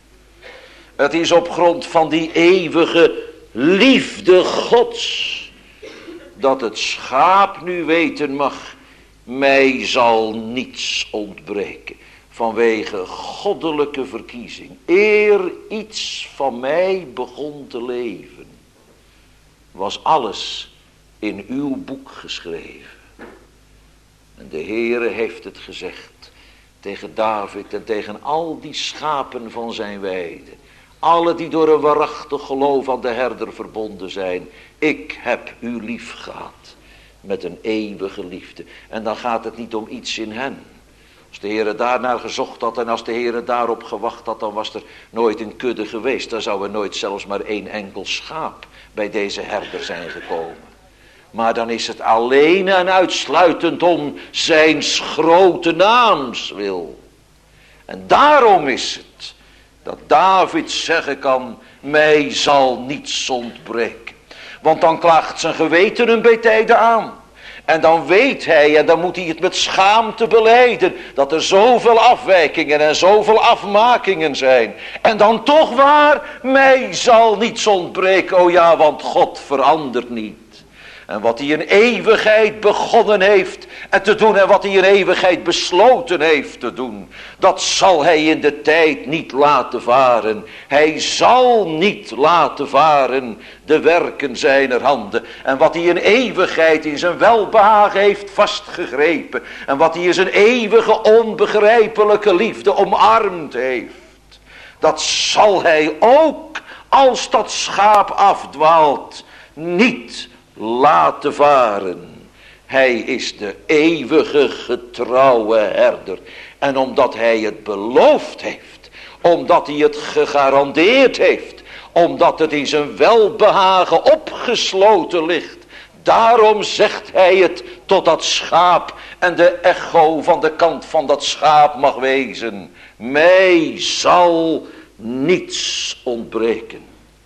Het is op grond van die eeuwige liefde Gods. Dat het schaap nu weten mag, mij zal niets ontbreken. Vanwege goddelijke verkiezing. Eer iets van mij begon te leven, was alles in uw boek geschreven. En de Heere heeft het gezegd tegen David en tegen al die schapen van zijn weide. Alle die door een waarachtig geloof aan de herder verbonden zijn. Ik heb u lief gehad met een eeuwige liefde. En dan gaat het niet om iets in hen. Als de Heere daarnaar gezocht had en als de Heere daarop gewacht had, dan was er nooit een kudde geweest. Dan zou er nooit zelfs maar één enkel schaap bij deze herder zijn gekomen. Maar dan is het alleen en uitsluitend om zijns grote naams wil. En daarom is het dat David zeggen kan, mij zal niets ontbreken. Want dan klaagt zijn geweten hem bij tijden aan. En dan weet hij, en dan moet hij het met schaamte belijden, dat er zoveel afwijkingen en zoveel afmakingen zijn. En dan toch waar, mij zal niets ontbreken, o ja, want God verandert niet. En wat hij in eeuwigheid begonnen heeft en te doen en wat hij in eeuwigheid besloten heeft te doen, dat zal hij in de tijd niet laten varen. Hij zal niet laten varen de werken zijner handen. En wat hij in eeuwigheid in zijn welbehagen heeft vastgegrepen en wat hij in zijn eeuwige onbegrijpelijke liefde omarmd heeft, dat zal hij ook als dat schaap afdwaalt niet laten varen. Hij is de eeuwige getrouwe herder. En omdat hij het beloofd heeft, omdat hij het gegarandeerd heeft, omdat het in zijn welbehagen opgesloten ligt, daarom zegt hij het tot dat schaap en de echo van de kant van dat schaap mag wezen. Mij zal niets ontbreken.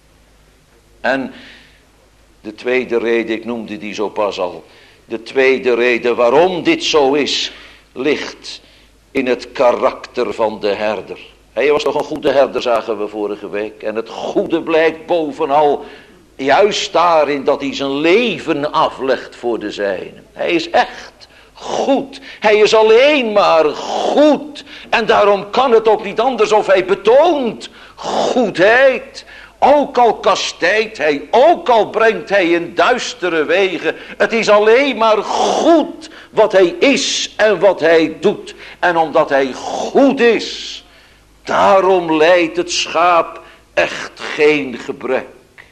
En de tweede reden, ik noemde die zo pas al. De tweede reden waarom dit zo is, ligt in het karakter van de herder. Hij was toch een goede herder, zagen we vorige week. En het goede blijkt bovenal juist daarin dat hij zijn leven aflegt voor de zijnen. Hij is echt goed. Hij is alleen maar goed. En daarom kan het ook niet anders of hij betoont goedheid. ook al kastijdt hij, ook al brengt hij in duistere wegen. Het is alleen maar goed wat hij is en wat hij doet. En omdat hij goed is, daarom lijdt het schaap echt geen gebrek.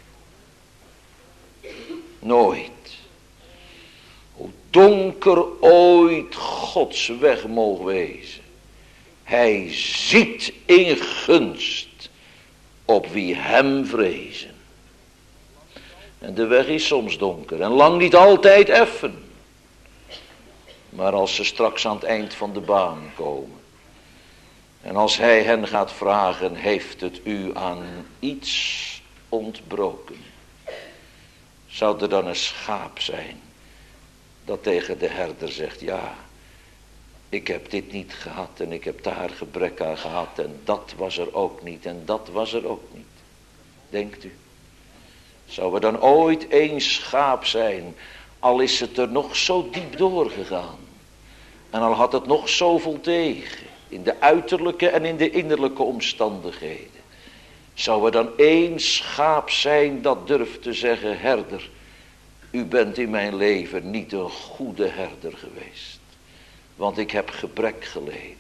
Nooit. Hoe donker ooit Gods weg mogen wezen. Hij ziet in gunst op wie hem vrezen. En de weg is soms donker en lang niet altijd effen. Maar als ze straks aan het eind van de baan komen. En als hij hen gaat vragen, heeft het u aan iets ontbroken? Zou er dan een schaap zijn dat tegen de herder zegt, ja, ik heb dit niet gehad en ik heb daar gebrek aan gehad en dat was er ook niet en dat was er ook niet. Denkt u, zou er dan ooit één schaap zijn, al is het er nog zo diep doorgegaan en al had het nog zoveel tegen, in de uiterlijke en in de innerlijke omstandigheden. Zou er dan één schaap zijn dat durft te zeggen, herder, u bent in mijn leven niet een goede herder geweest. Want ik heb gebrek geleden.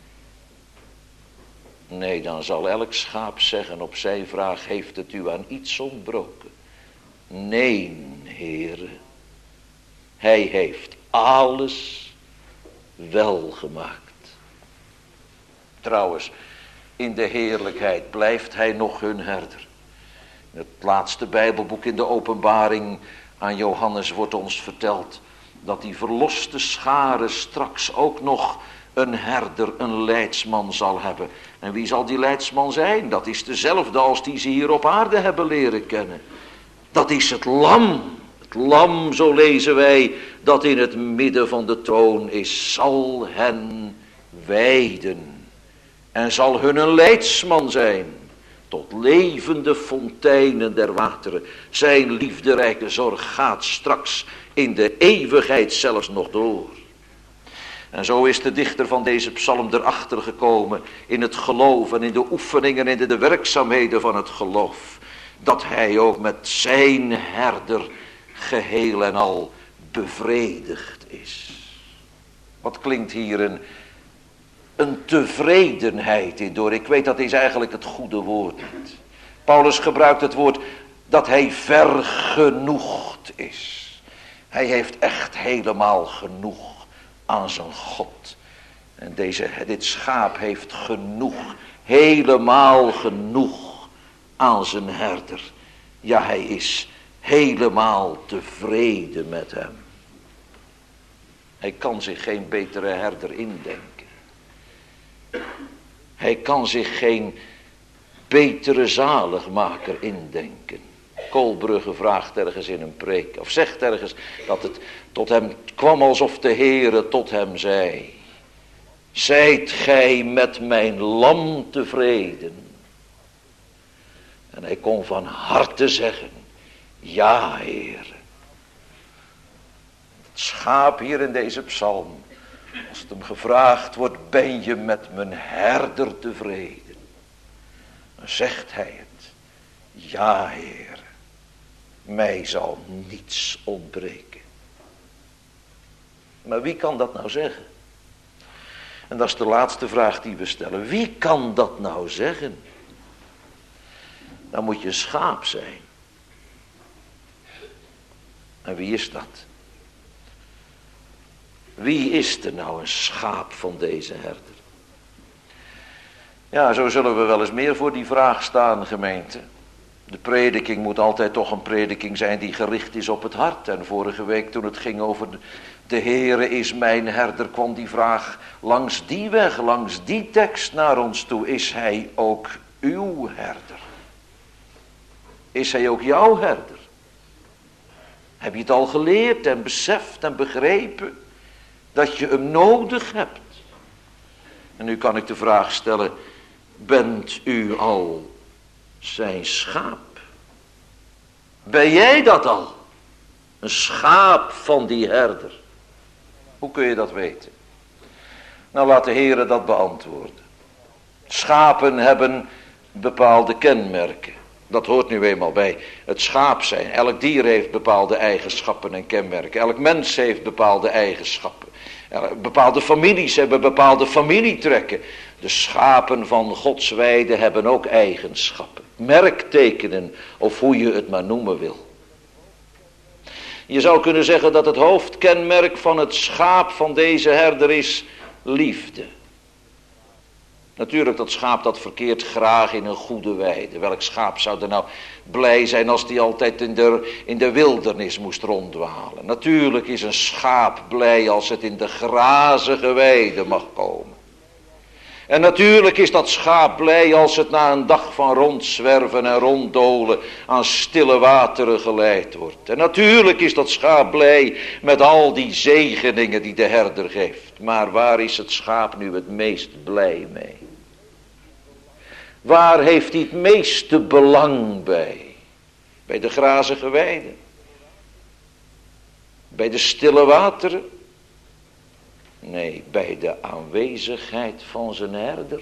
Nee, dan zal elk schaap zeggen op zijn vraag, heeft het u aan iets ontbroken? Nee, Heere. Hij heeft alles wel gemaakt. Trouwens, in de heerlijkheid blijft hij nog hun herder. In het laatste Bijbelboek in de Openbaring aan Johannes wordt ons verteld dat die verloste schare straks ook nog een herder, een leidsman zal hebben. En wie zal die leidsman zijn? Dat is dezelfde als die ze hier op aarde hebben leren kennen. Dat is het lam. Het lam, zo lezen wij, dat in het midden van de troon is, zal hen weiden. En zal hun een leidsman zijn. Tot levende fonteinen der wateren. Zijn liefderijke zorg gaat straks in de eeuwigheid zelfs nog door. En zo is de dichter van deze psalm erachter gekomen in het geloof en in de oefeningen en in de werkzaamheden van het geloof. Dat hij ook met zijn herder geheel en al bevredigd is. Wat klinkt hier een, een tevredenheid in door. Ik weet dat is eigenlijk het goede woord niet. Paulus gebruikt het woord dat hij vergenoegd is. Hij heeft echt helemaal genoeg aan zijn God. En deze, dit schaap heeft genoeg, helemaal genoeg aan zijn herder. Ja, hij is helemaal tevreden met hem. Hij kan zich geen betere herder indenken. Hij kan zich geen betere zaligmaker indenken. Koolbrugge vraagt ergens in een preek, of zegt ergens dat het tot hem kwam alsof de Heere tot hem zei: zijt gij met mijn lam tevreden? En hij kon van harte zeggen: ja, Heer. Het schaap hier in deze psalm, als het hem gevraagd wordt: ben je met mijn herder tevreden? Dan zegt hij het: ja, Heer. Mij zal niets ontbreken. Maar wie kan dat nou zeggen? En dat is de laatste vraag die we stellen. Wie kan dat nou zeggen? Dan moet je schaap zijn. En wie is dat? Wie is er nou een schaap van deze herder? Ja, zo zullen we wel eens meer voor die vraag staan, gemeente. De prediking moet altijd toch een prediking zijn die gericht is op het hart. En vorige week toen het ging over de, de Heere is mijn herder, kwam die vraag langs die weg, langs die tekst naar ons toe. Is hij ook uw herder? Is hij ook jouw herder? Heb je het al geleerd en beseft en begrepen dat je hem nodig hebt? En nu kan ik de vraag stellen: bent u al zijn schaap? Ben jij dat al? Een schaap van die herder? Hoe kun je dat weten? Nou, laat de Heere dat beantwoorden. Schapen hebben bepaalde kenmerken. Dat hoort nu eenmaal bij het schaap zijn. Elk dier heeft bepaalde eigenschappen en kenmerken. Elk mens heeft bepaalde eigenschappen. Bepaalde families hebben bepaalde familietrekken. De schapen van Gods weide hebben ook eigenschappen. Merktekenen, of hoe je het maar noemen wil. Je zou kunnen zeggen dat het hoofdkenmerk van het schaap van deze herder is liefde. Natuurlijk, dat schaap dat verkeert graag in een goede weide. Welk schaap zou er nou blij zijn als die altijd in de, in de wildernis moest ronddwalen? Natuurlijk is een schaap blij als het in de grazige weide mag komen. En natuurlijk is dat schaap blij als het na een dag van rondzwerven en ronddolen aan stille wateren geleid wordt. En natuurlijk is dat schaap blij met al die zegeningen die de herder geeft. Maar waar is het schaap nu het meest blij mee? Waar heeft hij het meeste belang bij? Bij de grazige weide? Bij de stille wateren? Nee, bij de aanwezigheid van zijn herder.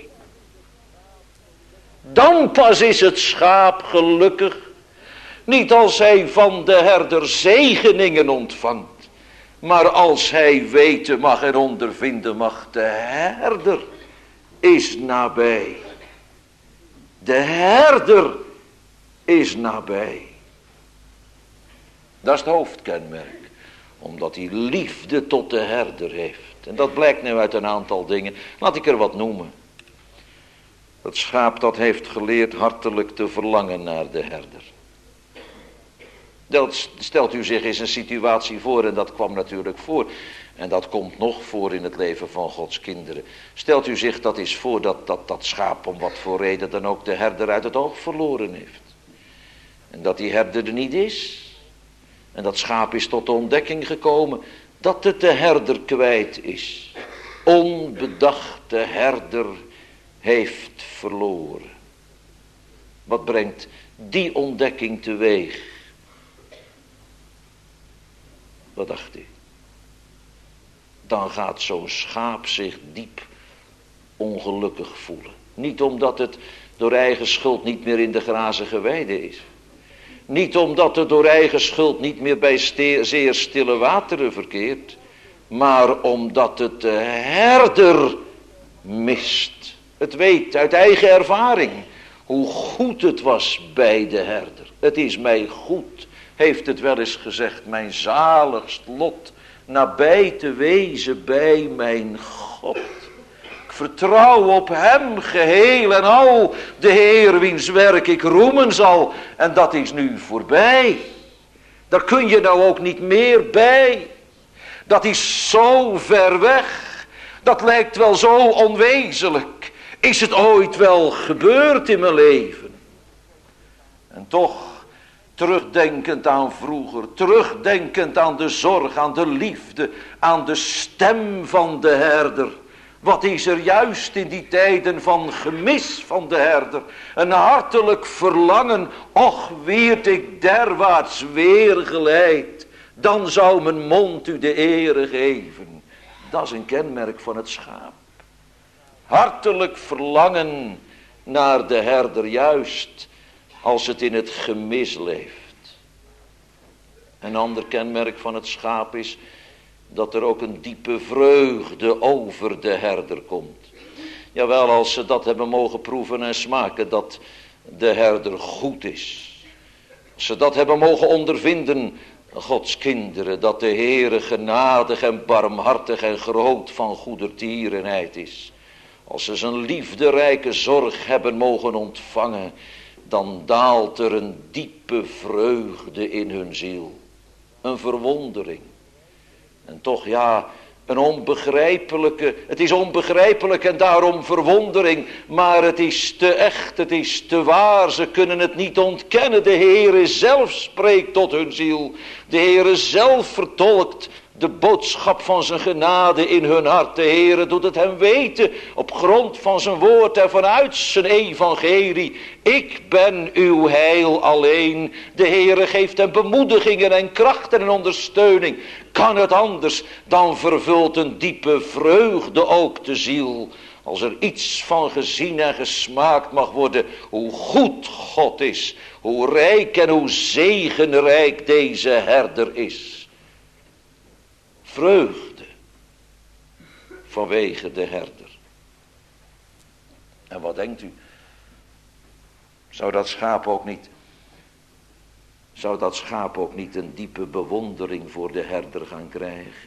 Dan pas is het schaap gelukkig. Niet als hij van de herder zegeningen ontvangt. Maar als hij weten mag en ondervinden mag. De herder is nabij. De herder is nabij. Dat is het hoofdkenmerk. Omdat hij liefde tot de herder heeft. En dat blijkt nu uit een aantal dingen. Laat ik er wat noemen. Het schaap dat heeft geleerd hartelijk te verlangen naar de herder. Dat stelt u zich eens een situatie voor, en dat kwam natuurlijk voor. En dat komt nog voor in het leven van Gods kinderen. Stelt u zich dat eens voor dat dat, dat schaap om wat voor reden dan ook de herder uit het oog verloren heeft. En dat die herder er niet is. En dat schaap is tot de ontdekking gekomen dat het de herder kwijt is. Onbedacht de herder heeft verloren. Wat brengt die ontdekking teweeg? Wat dacht u? Dan gaat zo'n schaap zich diep ongelukkig voelen. Niet omdat het door eigen schuld niet meer in de grazige weide is. Niet omdat het door eigen schuld niet meer bij ste- zeer stille wateren verkeert. Maar omdat het de herder mist. Het weet uit eigen ervaring hoe goed het was bij de herder. Het is mij goed, heeft het wel eens gezegd, mijn zaligst lot nabij te wezen bij mijn God. Ik vertrouw op hem geheel en al, de Heer wiens werk ik roemen zal. En dat is nu voorbij. Daar kun je nou ook niet meer bij. Dat is zo ver weg. Dat lijkt wel zo onwezenlijk. Is het ooit wel gebeurd in mijn leven? En toch, terugdenkend aan vroeger, terugdenkend aan de zorg, aan de liefde, aan de stem van de herder. Wat is er juist in die tijden van gemis van de herder? Een hartelijk verlangen, och wierd ik derwaarts weer geleid. Dan zou mijn mond u de ere geven. Dat is een kenmerk van het schaap. Hartelijk verlangen naar de herder, juist als het in het gemis leeft. Een ander kenmerk van het schaap is dat er ook een diepe vreugde over de herder komt. Jawel, als ze dat hebben mogen proeven en smaken, dat de herder goed is. Als ze dat hebben mogen ondervinden, Gods kinderen, dat de Heere genadig en barmhartig en groot van goedertierenheid is. Als ze zijn liefderijke zorg hebben mogen ontvangen, dan daalt er een diepe vreugde in hun ziel. Een verwondering. En toch ja, een onbegrijpelijke, het is onbegrijpelijk en daarom verwondering, maar het is te echt, het is te waar, ze kunnen het niet ontkennen. De Heere zelf spreekt tot hun ziel. De Heere zelf vertolkt de boodschap van zijn genade in hun hart. De Heere doet het hen weten op grond van zijn woord en vanuit zijn evangelie. Ik ben uw heil alleen. De Heere geeft hen bemoedigingen en krachten en ondersteuning. Kan het anders, dan vervult een diepe vreugde ook de ziel. Als er iets van gezien en gesmaakt mag worden, hoe goed God is, hoe rijk en hoe zegenrijk deze herder is. Vreugde vanwege de herder. En wat denkt u? Zou dat schaap ook niet, zou dat schaap ook niet een diepe bewondering voor de herder gaan krijgen?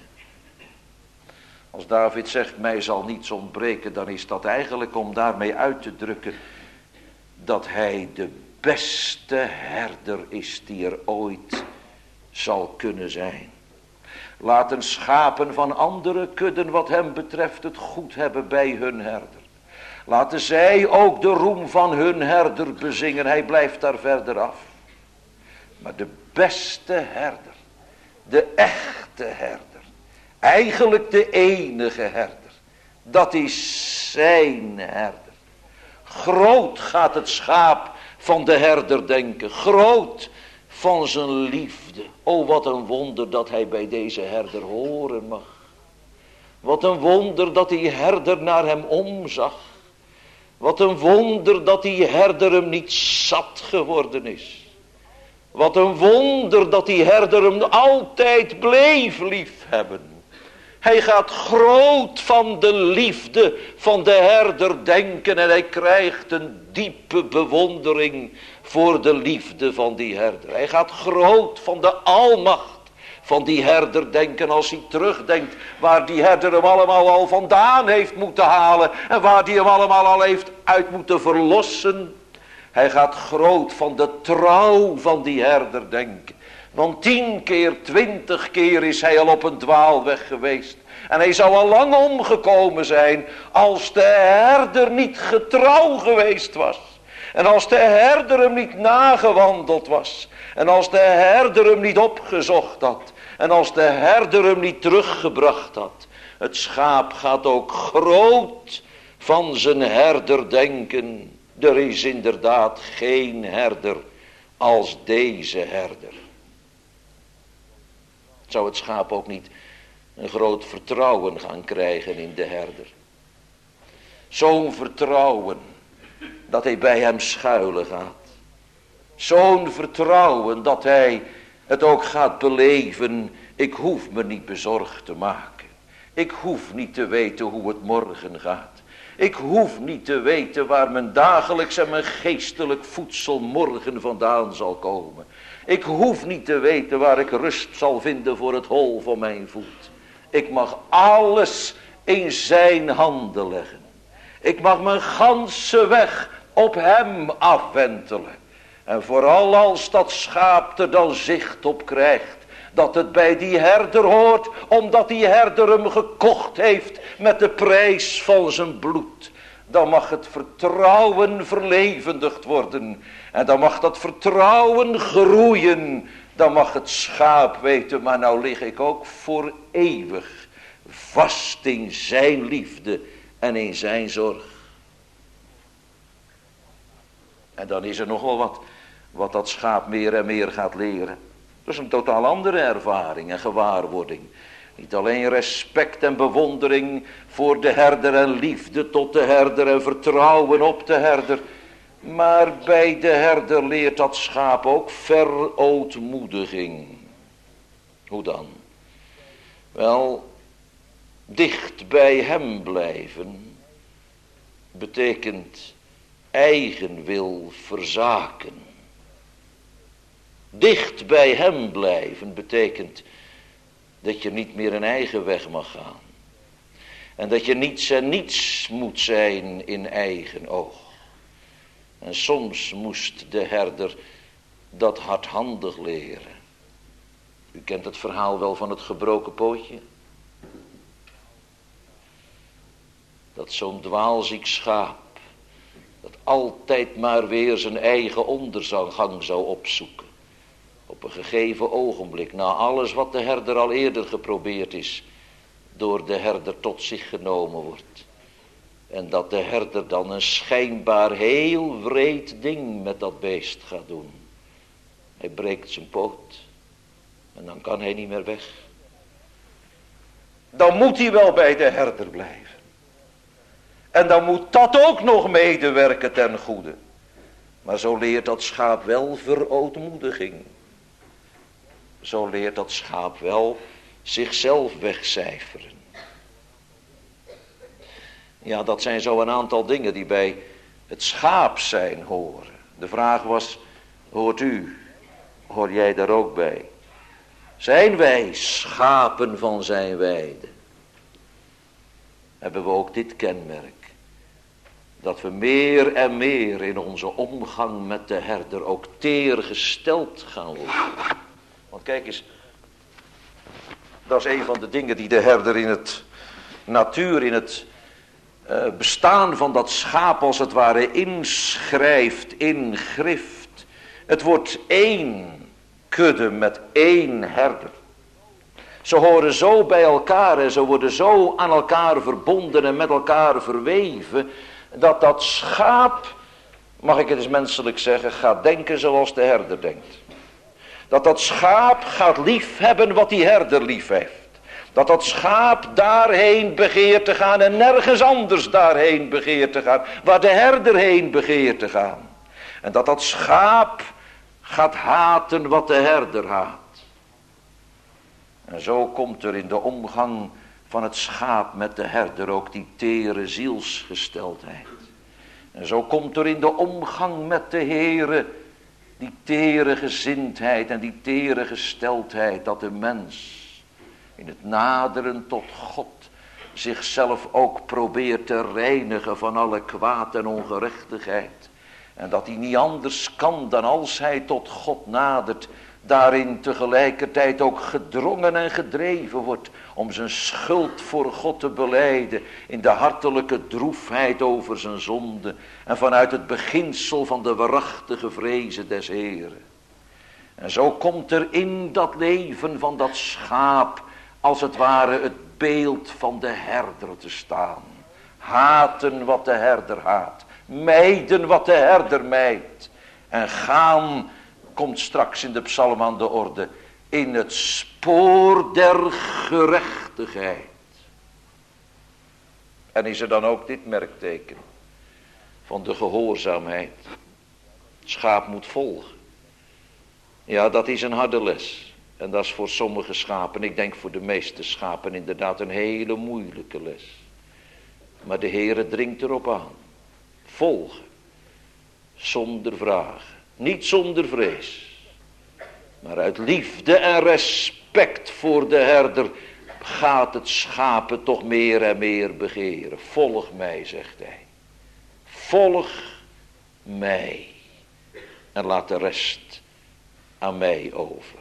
Als David zegt, mij zal niets ontbreken, dan is dat eigenlijk om daarmee uit te drukken dat hij de beste herder is die er ooit zal kunnen zijn. Laten schapen van andere kudden wat hem betreft het goed hebben bij hun herder. Laten zij ook de roem van hun herder bezingen. Hij blijft daar verder af. Maar de beste herder, de echte herder, eigenlijk de enige herder, dat is zijn herder. Groot gaat het schaap van de herder denken, groot van zijn liefde. O, wat een wonder dat hij bij deze herder horen mag. Wat een wonder dat die herder naar hem omzag. Wat een wonder dat die herder hem niet zat geworden is. Wat een wonder dat die herder hem altijd bleef liefhebben. Hij gaat groot van de liefde van de herder denken en hij krijgt een diepe bewondering voor de liefde van die herder. Hij gaat groot van de almacht van die herder denken als hij terugdenkt waar die herder hem allemaal al vandaan heeft moeten halen en waar die hem allemaal al heeft uit moeten verlossen. Hij gaat groot van de trouw van die herder denken. Want tien keer, twintig keer is hij al op een dwaalweg geweest. En hij zou al lang omgekomen zijn als de herder niet getrouw geweest was. En als de herder hem niet nagewandeld was. En als de herder hem niet opgezocht had. En als de herder hem niet teruggebracht had. Het schaap gaat ook groot van zijn herder denken. Er is inderdaad geen herder als deze herder. Zou het schaap ook niet een groot vertrouwen gaan krijgen in de herder? Zo'n vertrouwen dat hij bij hem schuilen gaat. Zo'n vertrouwen dat hij het ook gaat beleven. Ik hoef me niet bezorgd te maken. Ik hoef niet te weten hoe het morgen gaat. Ik hoef niet te weten waar mijn dagelijks en mijn geestelijk voedsel morgen vandaan zal komen. Ik hoef niet te weten waar ik rust zal vinden voor het hol van mijn voet. Ik mag alles in zijn handen leggen. Ik mag mijn ganse weg op hem afwentelen. En vooral als dat schaap er dan zicht op krijgt. Dat het bij die herder hoort. Omdat die herder hem gekocht heeft met de prijs van zijn bloed. Dan mag het vertrouwen verlevendigd worden. En dan mag dat vertrouwen groeien. Dan mag het schaap weten. Maar nou lig ik ook voor eeuwig vast in zijn liefde en in zijn zorg. En dan is er nog wel wat. Wat dat schaap meer en meer gaat leren. Dat is een totaal andere ervaring en gewaarwording. Niet alleen respect en bewondering voor de herder en liefde tot de herder en vertrouwen op de herder. Maar bij de herder leert dat schaap ook verootmoediging. Hoe dan? Wel, dicht bij hem blijven betekent eigenwil verzaken. Dicht bij hem blijven betekent dat je niet meer een eigen weg mag gaan. En dat je niets en niets moet zijn in eigen oog. En soms moest de herder dat hardhandig leren. U kent het verhaal wel van het gebroken pootje. Dat zo'n dwaalziek schaap, dat altijd maar weer zijn eigen ondergang zou opzoeken. Op een gegeven ogenblik, na alles wat de herder al eerder geprobeerd is, door de herder tot zich genomen wordt. En dat de herder dan een schijnbaar heel wreed ding met dat beest gaat doen. Hij breekt zijn poot. En dan kan hij niet meer weg. Dan moet hij wel bij de herder blijven. En dan moet dat ook nog medewerken ten goede. Maar zo leert dat schaap wel verootmoediging. Zo leert dat schaap wel zichzelf wegcijferen. Ja, dat zijn zo een aantal dingen die bij het schaap zijn horen. De vraag was, hoort u, hoor jij daar ook bij? Zijn wij schapen van zijn weide? Hebben we ook dit kenmerk? Dat we meer en meer in onze omgang met de herder ook teergesteld gaan worden. Want kijk eens, dat is een van de dingen die de herder in het natuur, in het uh, bestaan van dat schaap als het ware inschrijft, ingrift. Het wordt één kudde met één herder. Ze horen zo bij elkaar en ze worden zo aan elkaar verbonden en met elkaar verweven, dat dat schaap, mag ik het eens menselijk zeggen, gaat denken zoals de herder denkt. Dat dat schaap gaat liefhebben wat die herder lief heeft. Dat dat schaap daarheen begeert te gaan en nergens anders daarheen begeert te gaan, waar de herder heen begeert te gaan. En dat dat schaap gaat haten wat de herder haat. En zo komt er in de omgang van het schaap met de herder ook die tere zielsgesteldheid. En zo komt er in de omgang met de Heere die tere gezindheid en die tere gesteldheid, dat de mens in het naderen tot God zichzelf ook probeert te reinigen van alle kwaad en ongerechtigheid. En dat hij niet anders kan dan als hij tot God nadert, daarin tegelijkertijd ook gedrongen en gedreven wordt om zijn schuld voor God te belijden in de hartelijke droefheid over zijn zonde en vanuit het beginsel van de waarachtige vrezen des Heeren. En zo komt er in dat leven van dat schaap als het ware het beeld van de herder te staan. Haten wat de herder haat, mijden wat de herder mijdt en gaan, komt straks in de psalm aan de orde, in het spoor der gerechtigheid. En is er dan ook dit merkteken van de gehoorzaamheid? Het schaap moet volgen. Ja, dat is een harde les. En dat is voor sommige schapen, ik denk voor de meeste schapen inderdaad een hele moeilijke les. Maar de Heere dringt erop aan. Volgen. Zonder vragen. Niet zonder vrees. Maar uit liefde en respect voor de herder gaat het schapen toch meer en meer begeren. Volg mij, zegt hij. Volg mij. En laat de rest aan mij over.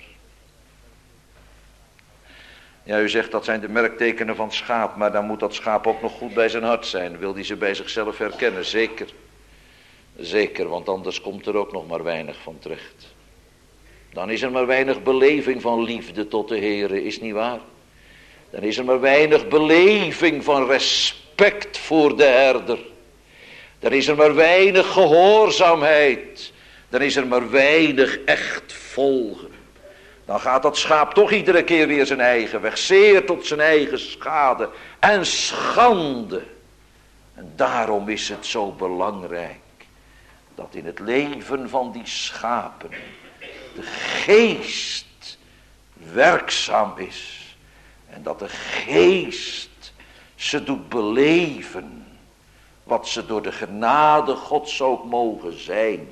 Ja, u zegt dat zijn de merktekenen van het schaap, maar dan moet dat schaap ook nog goed bij zijn hart zijn. Wil hij ze bij zichzelf herkennen? Zeker. Zeker, want anders komt er ook nog maar weinig van terecht. Dan is er maar weinig beleving van liefde tot de Heere, is niet waar? Dan is er maar weinig beleving van respect voor de herder. Dan is er maar weinig gehoorzaamheid. Dan is er maar weinig echt volgen. Dan gaat dat schaap toch iedere keer weer zijn eigen weg. Zeer tot zijn eigen schade en schande. En daarom is het zo belangrijk dat in het leven van die schapen de geest werkzaam is. En dat de geest ze doet beleven wat ze door de genade Gods ook mogen zijn.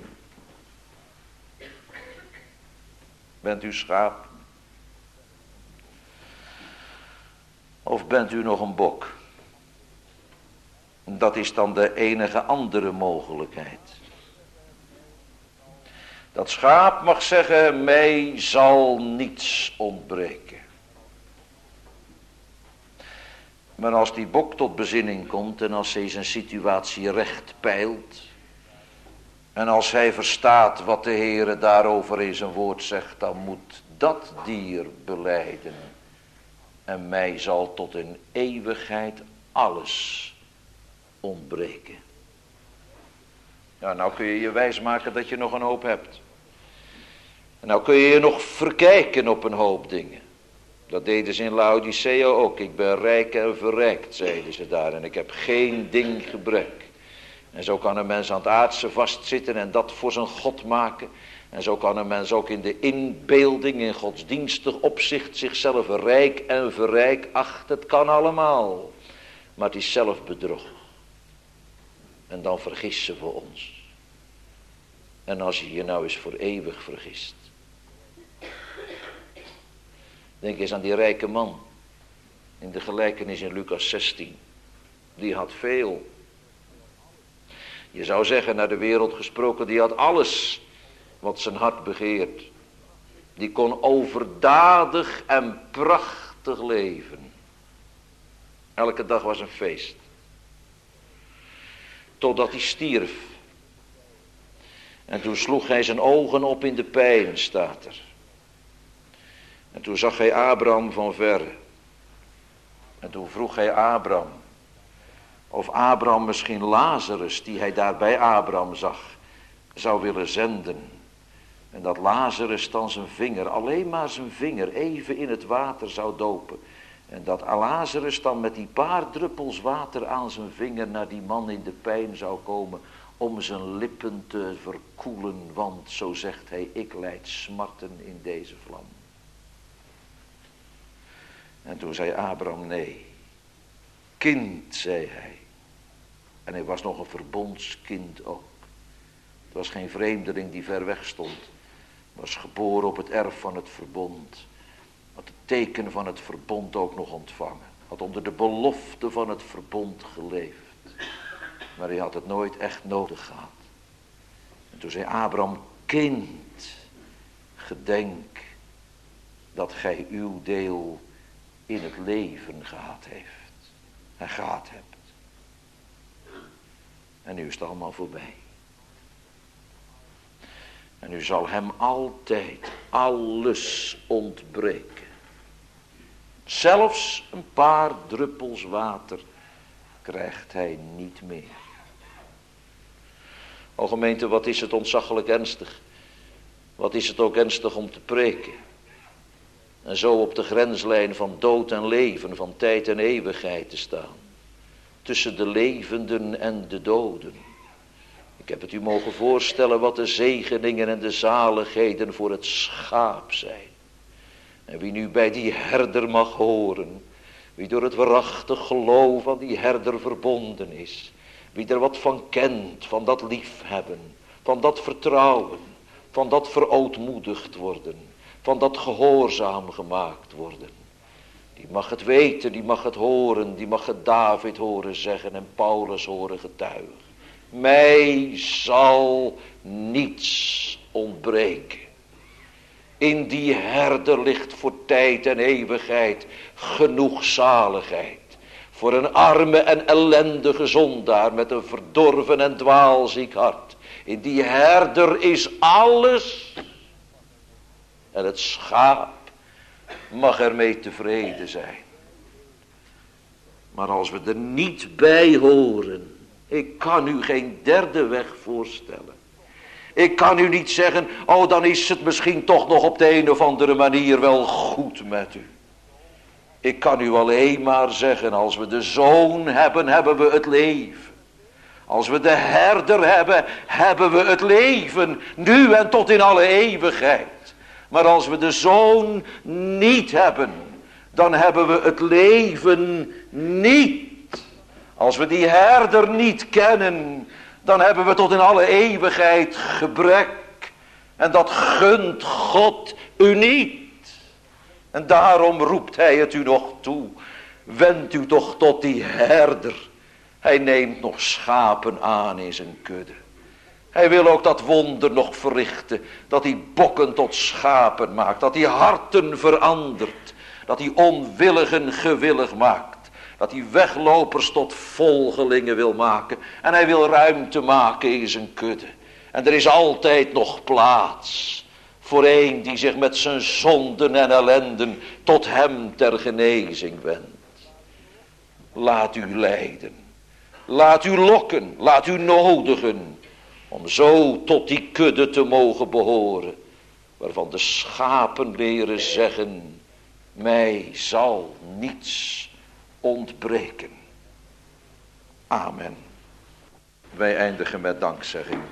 Bent u schaap? Of bent u nog een bok? Dat is dan de enige andere mogelijkheid. Dat schaap mag zeggen, mij zal niets ontbreken. Maar als die bok tot bezinning komt en als hij zijn situatie recht peilt, en als hij verstaat wat de Heere daarover in zijn woord zegt, dan moet dat dier belijden. En mij zal tot in eeuwigheid alles ontbreken. Ja, nou kun je je wijsmaken dat je nog een hoop hebt. En nou kun je je nog verkijken op een hoop dingen. Dat deden ze in Laodicea ook. Ik ben rijk en verrijkt, zeiden ze daar. En ik heb geen ding gebrek. En zo kan een mens aan het aardse vastzitten en dat voor zijn God maken. En zo kan een mens ook in de inbeelding, in godsdienstig opzicht, zichzelf rijk en verrijk achten. Het kan allemaal. Maar het is zelfbedrog. En dan vergissen we ons. En als je je nou eens voor eeuwig vergist. Denk eens aan die rijke man. In de gelijkenis in Lucas zestien. Die had veel. Je zou zeggen, naar de wereld gesproken, die had alles wat zijn hart begeert. Die kon overdadig en prachtig leven. Elke dag was een feest. Totdat hij stierf. En toen sloeg hij zijn ogen op in de pijn, staat er. En toen zag hij Abraham van verre. En toen vroeg hij Abraham. Of Abraham misschien Lazarus, die hij daar bij Abraham zag, zou willen zenden. En dat Lazarus dan zijn vinger, alleen maar zijn vinger, even in het water zou dopen. En dat Lazarus dan met die paar druppels water aan zijn vinger naar die man in de pijn zou komen. Om zijn lippen te verkoelen, want zo zegt hij, ik lijd smarten in deze vlam. En toen zei Abraham nee. Kind, zei hij. En hij was nog een verbondskind ook. Het was geen vreemdeling die ver weg stond. Was geboren op het erf van het verbond. Had het teken van het verbond ook nog ontvangen. Had onder de belofte van het verbond geleefd. Maar hij had het nooit echt nodig gehad. En toen zei Abraham, kind, gedenk dat gij uw deel in het leven gehad heeft. En gehad hebt. En nu is het allemaal voorbij. En nu zal hem altijd alles ontbreken. Zelfs een paar druppels water krijgt hij niet meer. O gemeente, wat is het ontzaglijk ernstig. Wat is het ook ernstig om te preken. En zo op de grenslijn van dood en leven, van tijd en eeuwigheid te staan. Tussen de levenden en de doden. Ik heb het u mogen voorstellen wat de zegeningen en de zaligheden voor het schaap zijn. En wie nu bij die herder mag horen. Wie door het waarachtig geloof aan die herder verbonden is. Wie er wat van kent, van dat liefhebben, van dat vertrouwen, van dat verootmoedigd worden, van dat gehoorzaam gemaakt worden. Die mag het weten, die mag het horen, die mag het David horen zeggen en Paulus horen getuigen. Mij zal niets ontbreken. In die herder ligt voor tijd en eeuwigheid genoeg zaligheid. Voor een arme en ellendige zondaar met een verdorven en dwaalziek hart. In die herder is alles. En het schaap mag ermee tevreden zijn. Maar als we er niet bij horen. Ik kan u geen derde weg voorstellen. Ik kan u niet zeggen, oh dan is het misschien toch nog op de een of andere manier wel goed met u. Ik kan u alleen maar zeggen, als we de zoon hebben, hebben we het leven. Als we de herder hebben, hebben we het leven, nu en tot in alle eeuwigheid. Maar als we de zoon niet hebben, dan hebben we het leven niet. Als we die herder niet kennen, dan hebben we tot in alle eeuwigheid gebrek. En dat gunt God u niet. En daarom roept hij het u nog toe. Wend u toch tot die herder. Hij neemt nog schapen aan in zijn kudde. Hij wil ook dat wonder nog verrichten. Dat hij bokken tot schapen maakt. Dat hij harten verandert. Dat hij onwilligen gewillig maakt. Dat hij weglopers tot volgelingen wil maken. En hij wil ruimte maken in zijn kudde. En er is altijd nog plaats. Voor een die zich met zijn zonden en ellenden tot hem ter genezing wendt. Laat u leiden. Laat u lokken. Laat u nodigen. Om zo tot die kudde te mogen behoren. Waarvan de schapen leren zeggen. mij zal niets ontbreken. Amen. Wij eindigen met dankzegging.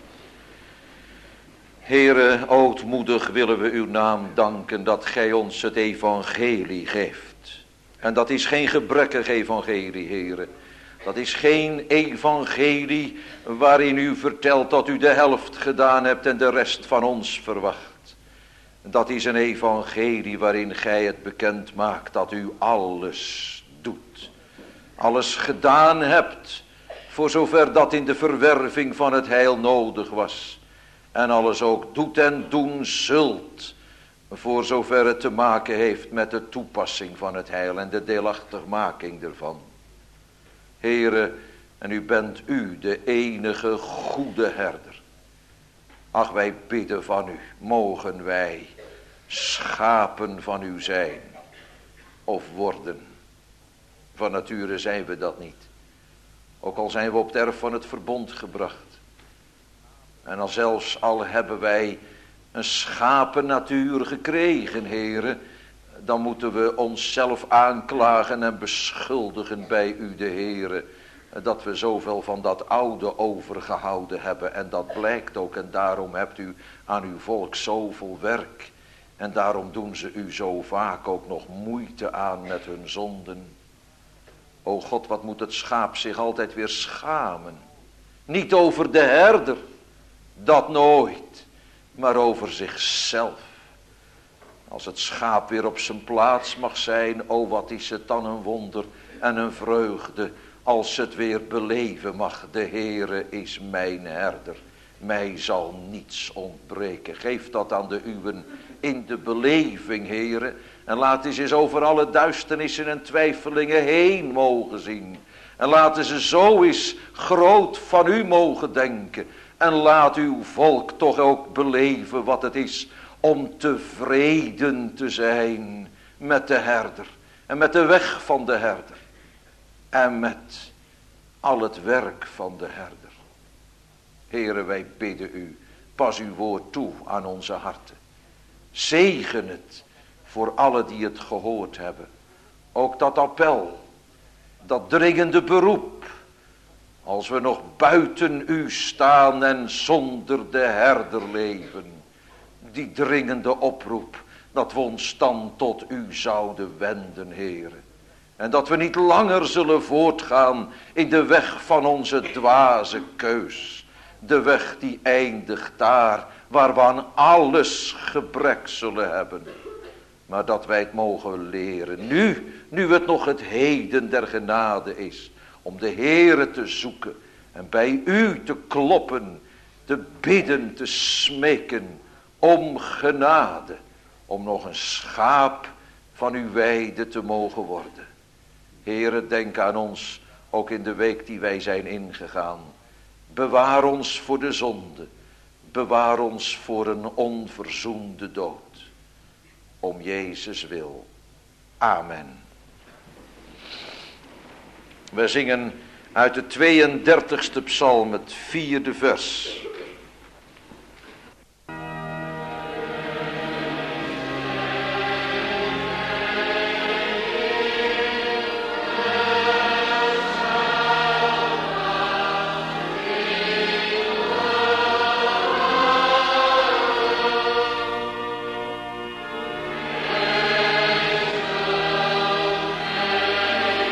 Heere, ootmoedig willen we uw naam danken dat gij ons het evangelie geeft. En dat is geen gebrekkig evangelie, Heere. Dat is geen evangelie waarin u vertelt dat u de helft gedaan hebt en de rest van ons verwacht. Dat is een evangelie waarin gij het bekend maakt dat u alles doet. Alles gedaan hebt voor zover dat in de verwerving van het heil nodig was. En alles ook doet en doen zult voor zover het te maken heeft met de toepassing van het heil en de deelachtigmaking ervan. Heere, en u bent u de enige goede herder. Ach, wij bidden van u, mogen wij schapen van u zijn of worden. Van nature zijn we dat niet. Ook al zijn we op het erf van het verbond gebracht. En al zelfs al hebben wij een schapennatuur gekregen, Heere, dan moeten we onszelf aanklagen en beschuldigen bij u, de Heere, dat we zoveel van dat oude overgehouden hebben. En dat blijkt ook, en daarom hebt u aan uw volk zoveel werk. En daarom doen ze u zo vaak ook nog moeite aan met hun zonden. O God, wat moet het schaap zich altijd weer schamen. Niet over de herder, dat nooit, maar over zichzelf. Als het schaap weer op zijn plaats mag zijn, o wat is het dan een wonder en een vreugde als het weer beleven mag. De Heere is mijn herder, mij zal niets ontbreken. Geef dat aan de uwen in de beleving, Heere. En laten ze eens over alle duisternissen en twijfelingen heen mogen zien. En laten ze zo eens groot van u mogen denken. En laat uw volk toch ook beleven wat het is om tevreden te zijn met de herder. En met de weg van de herder. En met al het werk van de herder. Heere, wij bidden u, pas uw woord toe aan onze harten. Zegen het voor alle die het gehoord hebben. Ook dat appel, dat dringende beroep. Als we nog buiten u staan en zonder de herder leven. Die dringende oproep, dat we ons dan tot u zouden wenden, Heere. En dat we niet langer zullen voortgaan in de weg van onze dwaze keus. De weg die eindigt daar, waar we aan alles gebrek zullen hebben. Maar dat wij het mogen leren, nu, nu het nog het heden der genade is, om de Heere te zoeken en bij u te kloppen, te bidden, te smeken om genade, om nog een schaap van uw weide te mogen worden. Heere, denk aan ons, ook in de week die wij zijn ingegaan. Bewaar ons voor de zonde, bewaar ons voor een onverzoende dood. Om Jezus wil. Amen. We zingen uit de tweeëndertigste psalm, het vierde vers.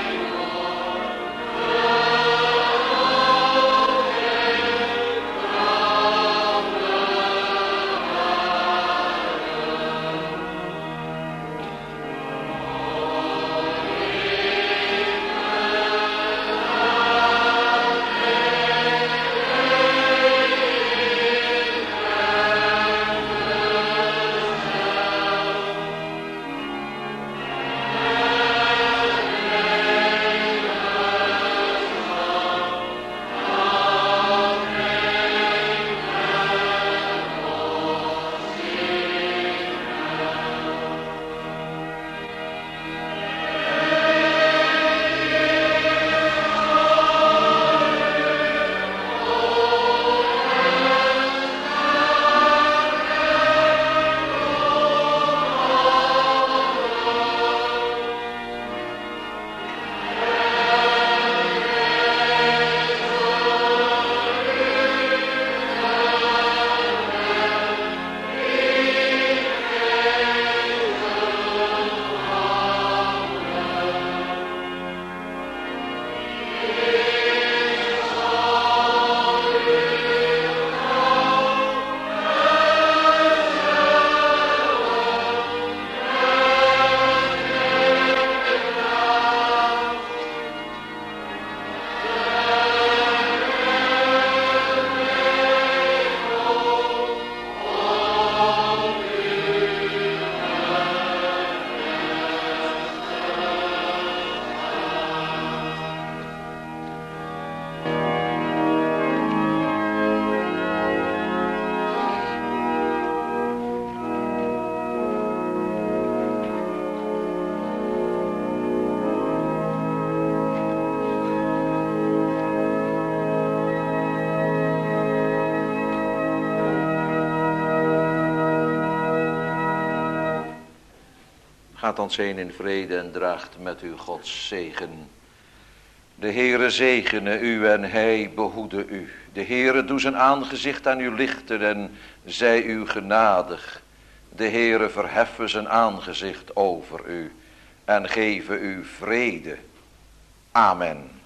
Oh Gaat ons heen in vrede en draagt met u Gods zegen. De Heere zegene u en hij behoede u. De Heere doe zijn aangezicht aan u lichten en zij u genadig. De Heere verheffen zijn aangezicht over u en geven u vrede. Amen.